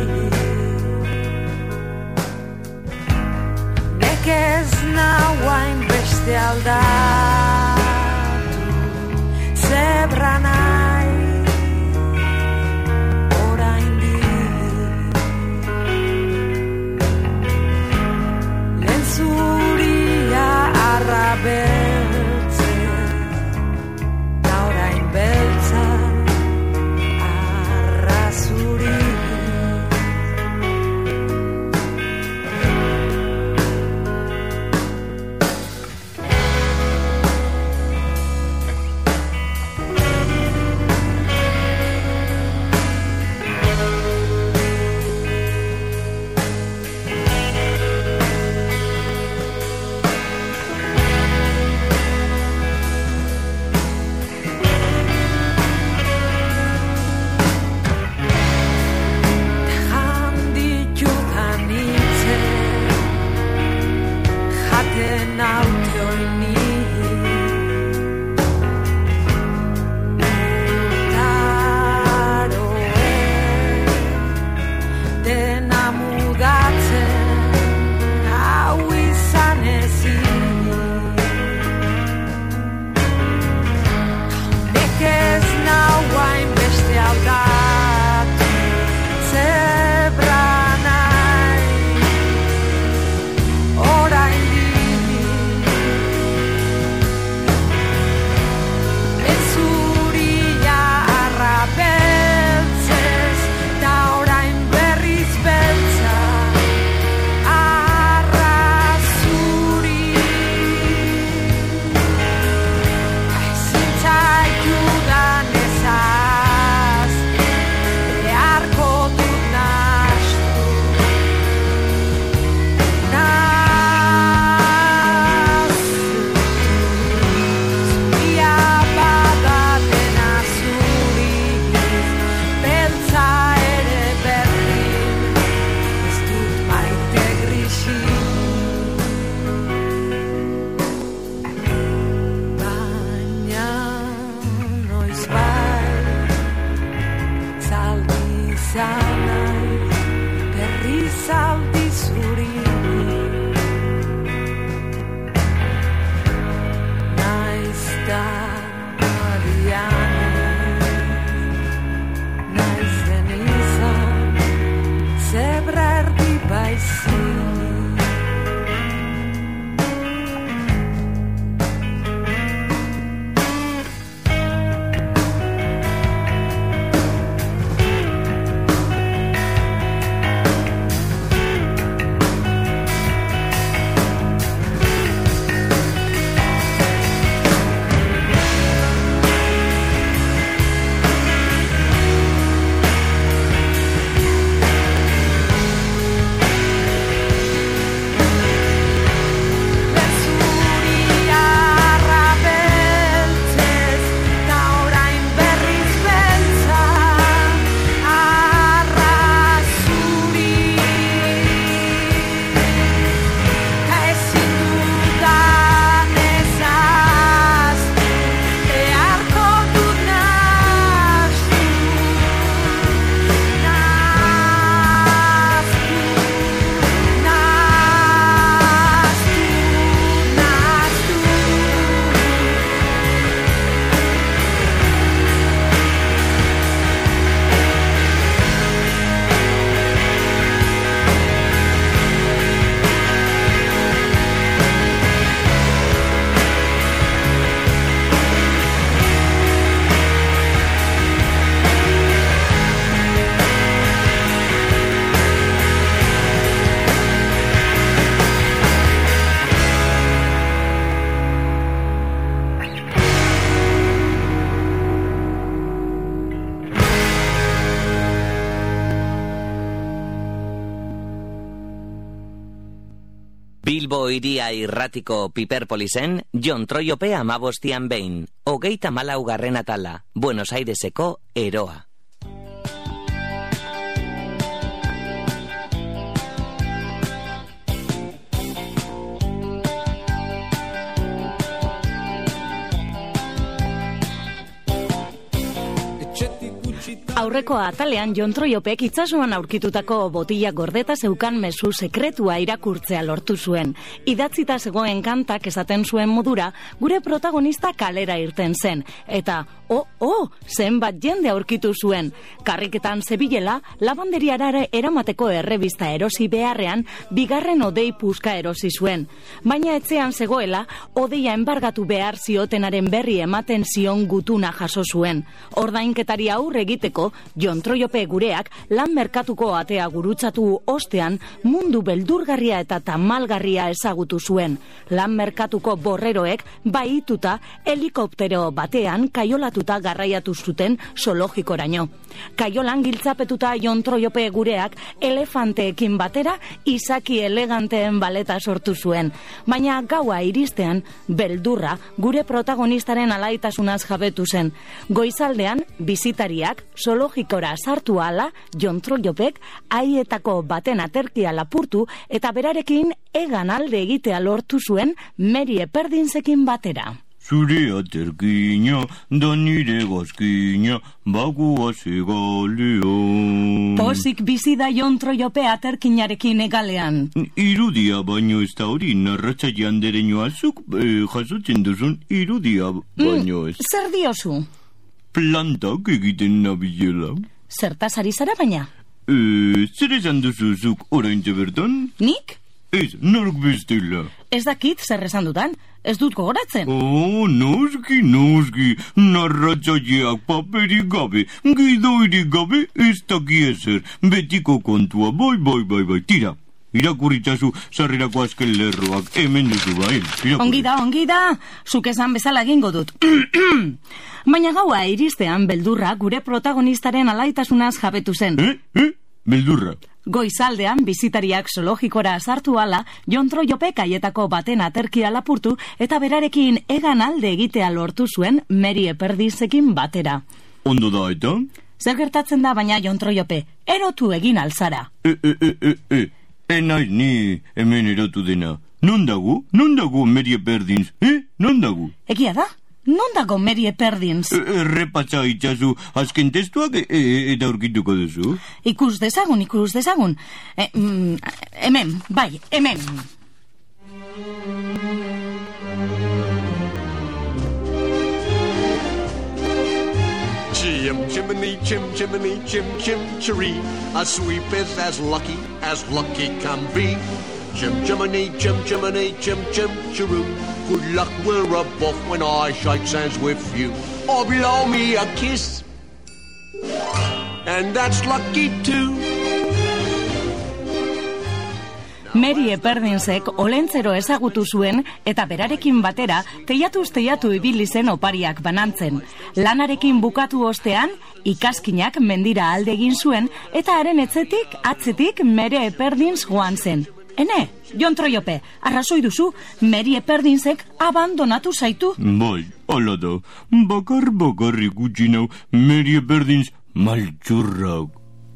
Nekez nauain beste aldatu, zebra nahi oraindik. Lehen zuria arra beltzen, da orain beltza arra zuri. baten autoini dena mudatzen hau izan ezin nek ez nau hain beste aldatu zebra nahi orain entzuria arrabeltzez da orain berriz beltza arrazuri zintzaiudan ezaz beharko dut nastu zuria badaten azuriz beltza ere berdin ez dut maite grixin baina noizbait zaldi izan naiz berriz zaldi zuri naiz da naiz den izan zebra erdi baizik Bilbo iria irratiko Piperpolisen, Jon Troiope 15 behin, 34. atala, Buenos Aireseko eroa. Aurreko atalean Jon Troiopek itsasuan aurkitutako botila gordeta zeukan mezu sekretua irakurtzea lortu zuen. Idatzita zegoen kantak esaten zuen modura, gure protagonista kalera irten zen. Eta, zenbat jende aurkitu zuen. Karriketan zebilela, labanderiara eramateko errebista erosi beharrean, bigarren odei puska erosi zuen. Baina etxean zegoela, odeia enbargatu behar ziotenaren berri ematen zion gutuna jaso zuen. Ordainketari aurre egiteko, Jon Troiope gureak lan merkatuko atea gurutzatu ostean mundu beldurgarria eta tamalgarria ezagutu zuen. Lan merkatuko borreroek bahituta helikoptero batean kaiolatuta garraiatu zuten zoologikoraino. Kaiolan giltzapetuta Jon Troiope gureak elefanteekin batera izaki eleganteen baleta sortu zuen. Baina gaua iristean beldurra gure protagonistaren alaitasunaz jabetu zen. Goizaldean bizitariak zoologikoraino zoologikora sartu ala, Jon Trollopek haietako baten aterkia lapurtu eta berarekin egan alde egitea lortu zuen Mary Eperdinsekin batera. Zure aterkina, da nire gazkina, bakua segalea. Pozik bizi da Jon Trollope aterkinarekin egalean. Irudia baino ez da hori, narratzailean dereño azuk jasotzen duzun irudia baino ez. Zer diozu? Plantak egiten nabilela. Zertaz ari zara baina? Zer esan duzuzuk orainte bertan? Nik? Ez, nork bestela. Ez dakit zer esan dutan, ez dut gogoratzen. Noski, narratzaileak paperik gabe, gidoirik gabe, ez daki ezer, betiko kontua, bai, tira. Irakurritzazu sarrerako azken lerroak, hemen duzu bai. Ongi da, zuk esan bezala egingo dut. Baina gaua iristean beldurra gure protagonistaren alaitasunaz jabetu zen. Beldurra? Goizaldean, bizitariak zoologikora sartu ala, Jon Trollopek haietako baten aterkia lapurtu eta berarekin egan alde egitea lortu zuen Mary Eperdinsekin batera. Ondo da eta? Zer gertatzen da baina Jon Trollope, erotu egin alzara. Naiz ni hemen erotu dena. Non dago Mary Eperdins? Non dago? Egia da? Non dago Mary Eperdins? Errepatza itxazu azken testuak eta aurkituko duzu. Ikus dezagun. Hemen. Chim chimney, chim chimney, chim chim chiree. A sweep is as lucky can be. Chim chimney, chim chimney, chim chim chiroo. Good luck, we're above when I shake hands with you. Or blow me a kiss, and that's lucky too. Mary Eperdinsek olentzero ezagutu zuen eta berarekin batera teiatu ibili zen opariak banantzen. Lanarekin bukatu ostean, ikaskinak mendira alde egin zuen eta haren atzetik Mary Eperdins joan zen. Ene, Jon Trollope, arrazoi duzu, Mary Eperdinsek abandonatu zaitu. Bai, hala da, bakarrik utzi nau Mary Eperdins maltsurrak.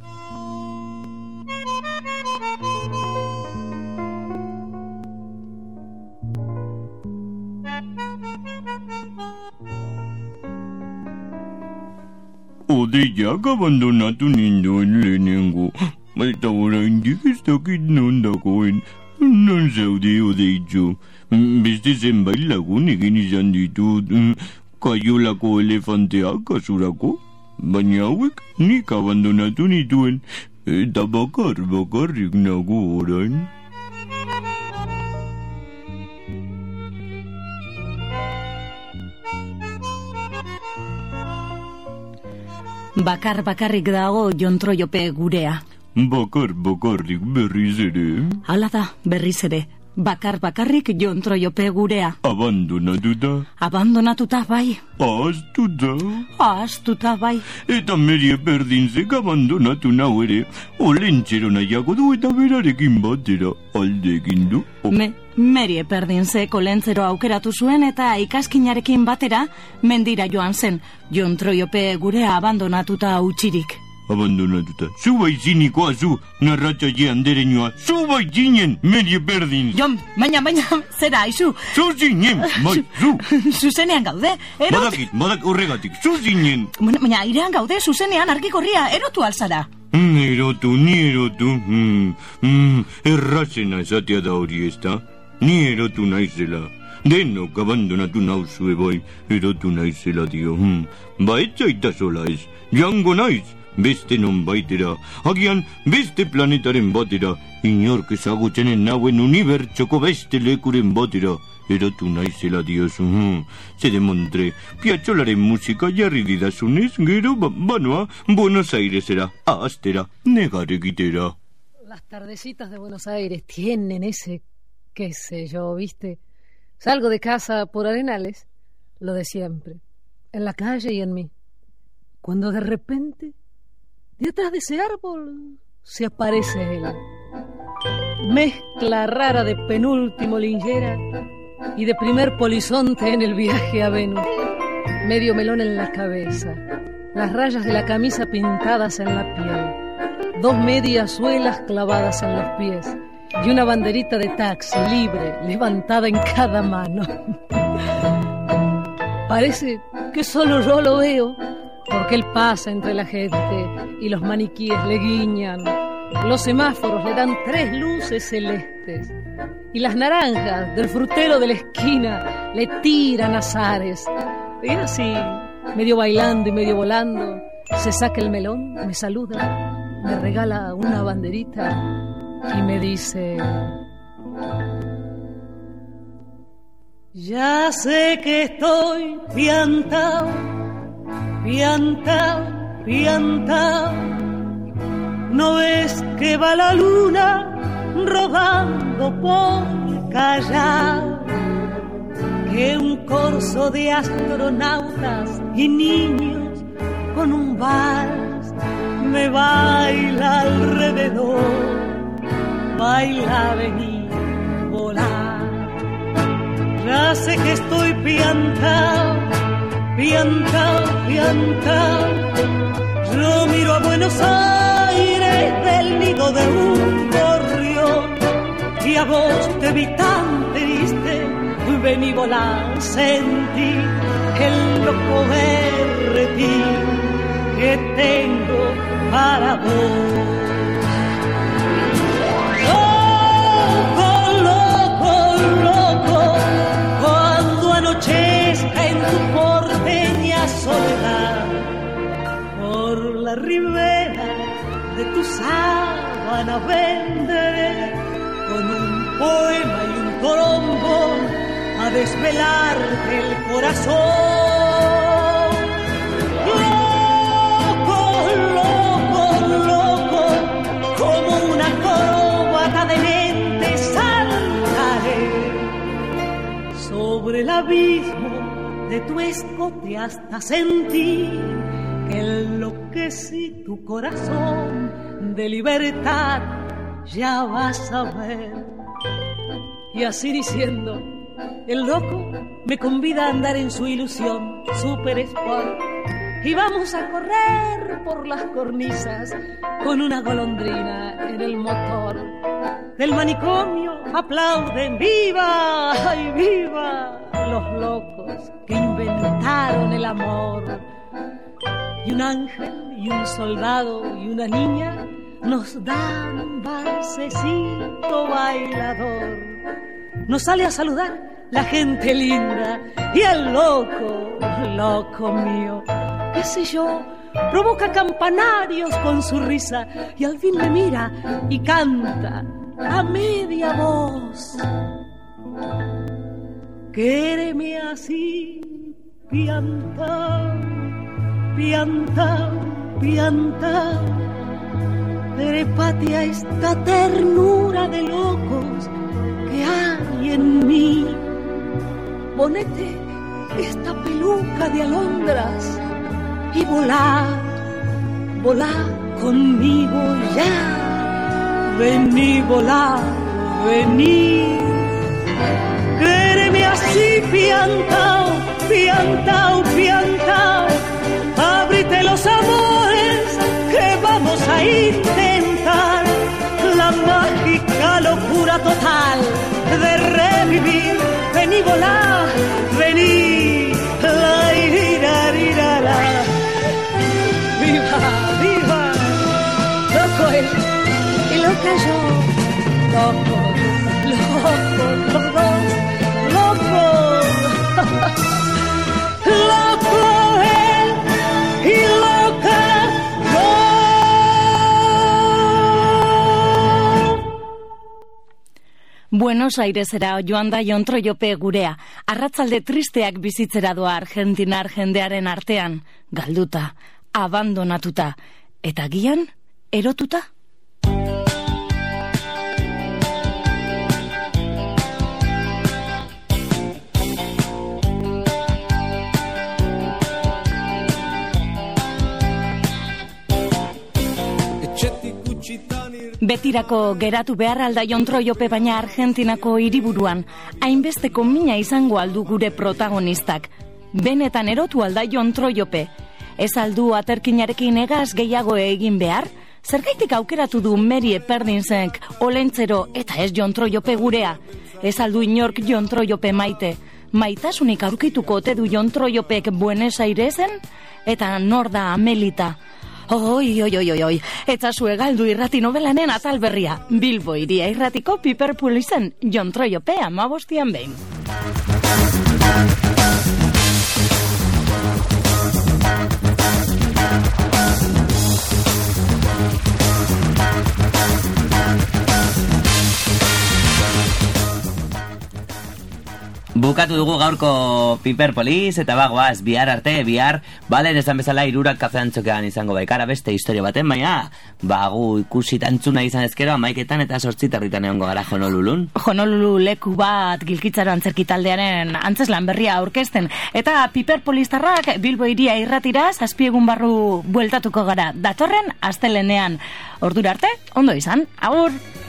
Odeiak abandonatu nindoen lehenengo. Eta oraindik ez dakit non dagoen, non zaude odeitxo. Beste zenbait lagun egin izan ditut, kaiolako elefanteak kasurako, baina hauek nik abandonatu nituen, eta bakarrik nago orain. Bakarrik dago Jon Trollope gurea. Bakarrik berriz ere. Hala da, berriz ere. Bakarrik Jon Trollope gurea. Abandonatuta bai. Ahaztuta bai. Eta Mary Eperdinsek abandonatu nau ere. Olentzero nahiago du eta berarekin batera alde egin du. Mary Eperdinsek olentzero aukeratu zuen eta ikaskinarekin batera mendira joan zen. Jon Trollope gurea abandonatuta utzirik. Abandonatuta. Zu bai zinikoa zu, narratzaile dereñoa. Zu bai zinen, Mary Eperdins. Jon, baina, zera, aizu. Zu zinen, bai, zu. Zuzenean gaude, Badak horregatik, zu zinen. Baina, airean gaude, zuzenean argi gorria, erotu alzara. Ni erotu. Errazena esatea da hori ez da. Ni erotu naizela. Denok abandonatu nauzue bai, erotu naizela dio. Etzaita sola ez, jango naiz. Beste non baitera, agian beste planetaren batera, inork ezagutzenen nauen unibertsoko beste lekuren batera, erotu naizela diozu. Zede montre, piatxolaren musika jarri didazunez, gero banoa Buenos Airesera, ahaztera, negar egitera. Las tardecitas de Buenos Aires tienen ese, qué sé yo, ¿viste? Salgo de casa por Arenales, lo de siempre, en la calle y en mí. Cuando de repente, detrás de ese árbol, se aparece él. Mezcla rara de penúltimo Lingera y de primer polizonte en el viaje a Venus. Medio melón en la cabeza, las rayas de la camisa pintadas en la piel, 2 medias suelas clavadas en los pies y una banderita de taxi libre levantada en cada mano. Parece que solo yo lo veo, porque él pasa entre la gente y los maniquíes le guiñan. Los semáforos le dan 3 luces celestes y las naranjas del frutero de la esquina le tiran azares. Y así, medio bailando y medio volando, se saca el melón, me saluda, me regala una banderita y me dice: ya sé que estoy piantao, piantao, piantao. ¿No ves que va la luna rodando por Callao? Que un corso de astronautas y niños con un vals me baila alrededor. Baila, vení, volar. Ya sé que estoy piantao, piantao, piantao. Yo miro a Buenos Aires del nido de un gorrión y a vos te vi tan triste. Vení, volar, sentí el loco berretín que tengo para vos. Anochezca en tu porteña soledad, por la ribera de tu sábana venderé con un poema y un trombón a desvelarte el corazón. Loco, loco, loco, como una acróbata de mente saltaré sobre el abismo de tu escote hasta sentir que enloquecí tu corazón de libertad, ya vas a ver. Y así diciendo, el loco me convida a andar en su ilusión super sport y vamos a correr por las cornisas con una golondrina en el motor. Del manicomio aplauden ¡viva! ¡Ay, viva! Los locos que inventaron el amor. Y un ángel y un soldado y una niña nos dan un valsecito bailador. Nos sale a saludar la gente linda y el loco, loco mío, qué sé yo, provoca campanarios con su risa y al fin me mira y canta a media voz. Quéreme así, piantao, piantao, piantao. Trépate a esta ternura de locos que hay en mí. Ponete esta peluca de alondras y volá, volá conmigo ya. Vení, volá, vení. Quéreme así, piantao, piantao, piantao. Ábrite los amores que vamos a intentar. La mágica locura total de revivir. Vení, volá, vení. La, ira, ira, la. Viva, viva. Loco él y loca yo. Loco, loco, los dos. Loco. Loco él y loca yo. Buenos Airesera joan da Jon Troiope gurea. Arratzalde tristeak bizitzera doa Argentinar jendearen artean, galduta, abandonatuta, eta gian erotuta. Betirako geratu behar alda Jon Troiope, baina Argentinako hiriburuan hainbesteko mina izango aldu gure protagonistak. Benetan erotu alda Jon Troiope. Ez aldu aterkinarekin egaz gehiago egin behar? Zergaitik aukeratu du Mary Eperdinzek Olentzero eta ez Jon Troiope gurea? Ez aldu inork Jon Troiope maite? Maitasunik aurkituko ote du Jon Troiopek Buenos Airesen? Eta nor da Amelita? Oi, eta zue galdu irrati nobelanen atal berria. Bilbo iria irratiko Piper Pulizen Jon Troiope 15 behin. Bukatu dugu gaurko Piper Poliz eta bagoaz, bihar arte, balen esan bezala 3 kafean txokean izango baikara beste historia baten, baina bagu ikusi tantzuna izan ezkero 11 eta 8 egongo gara Honolulun. Honolulu leku bat Gilkitzaro antzerki taldearen antzeslan berria aurkezten, eta Piper Poliztarrak Bilbo iria irratira 7 egun barru bueltatuko gara datorren astelenean. Ordura arte, ondo izan, agur!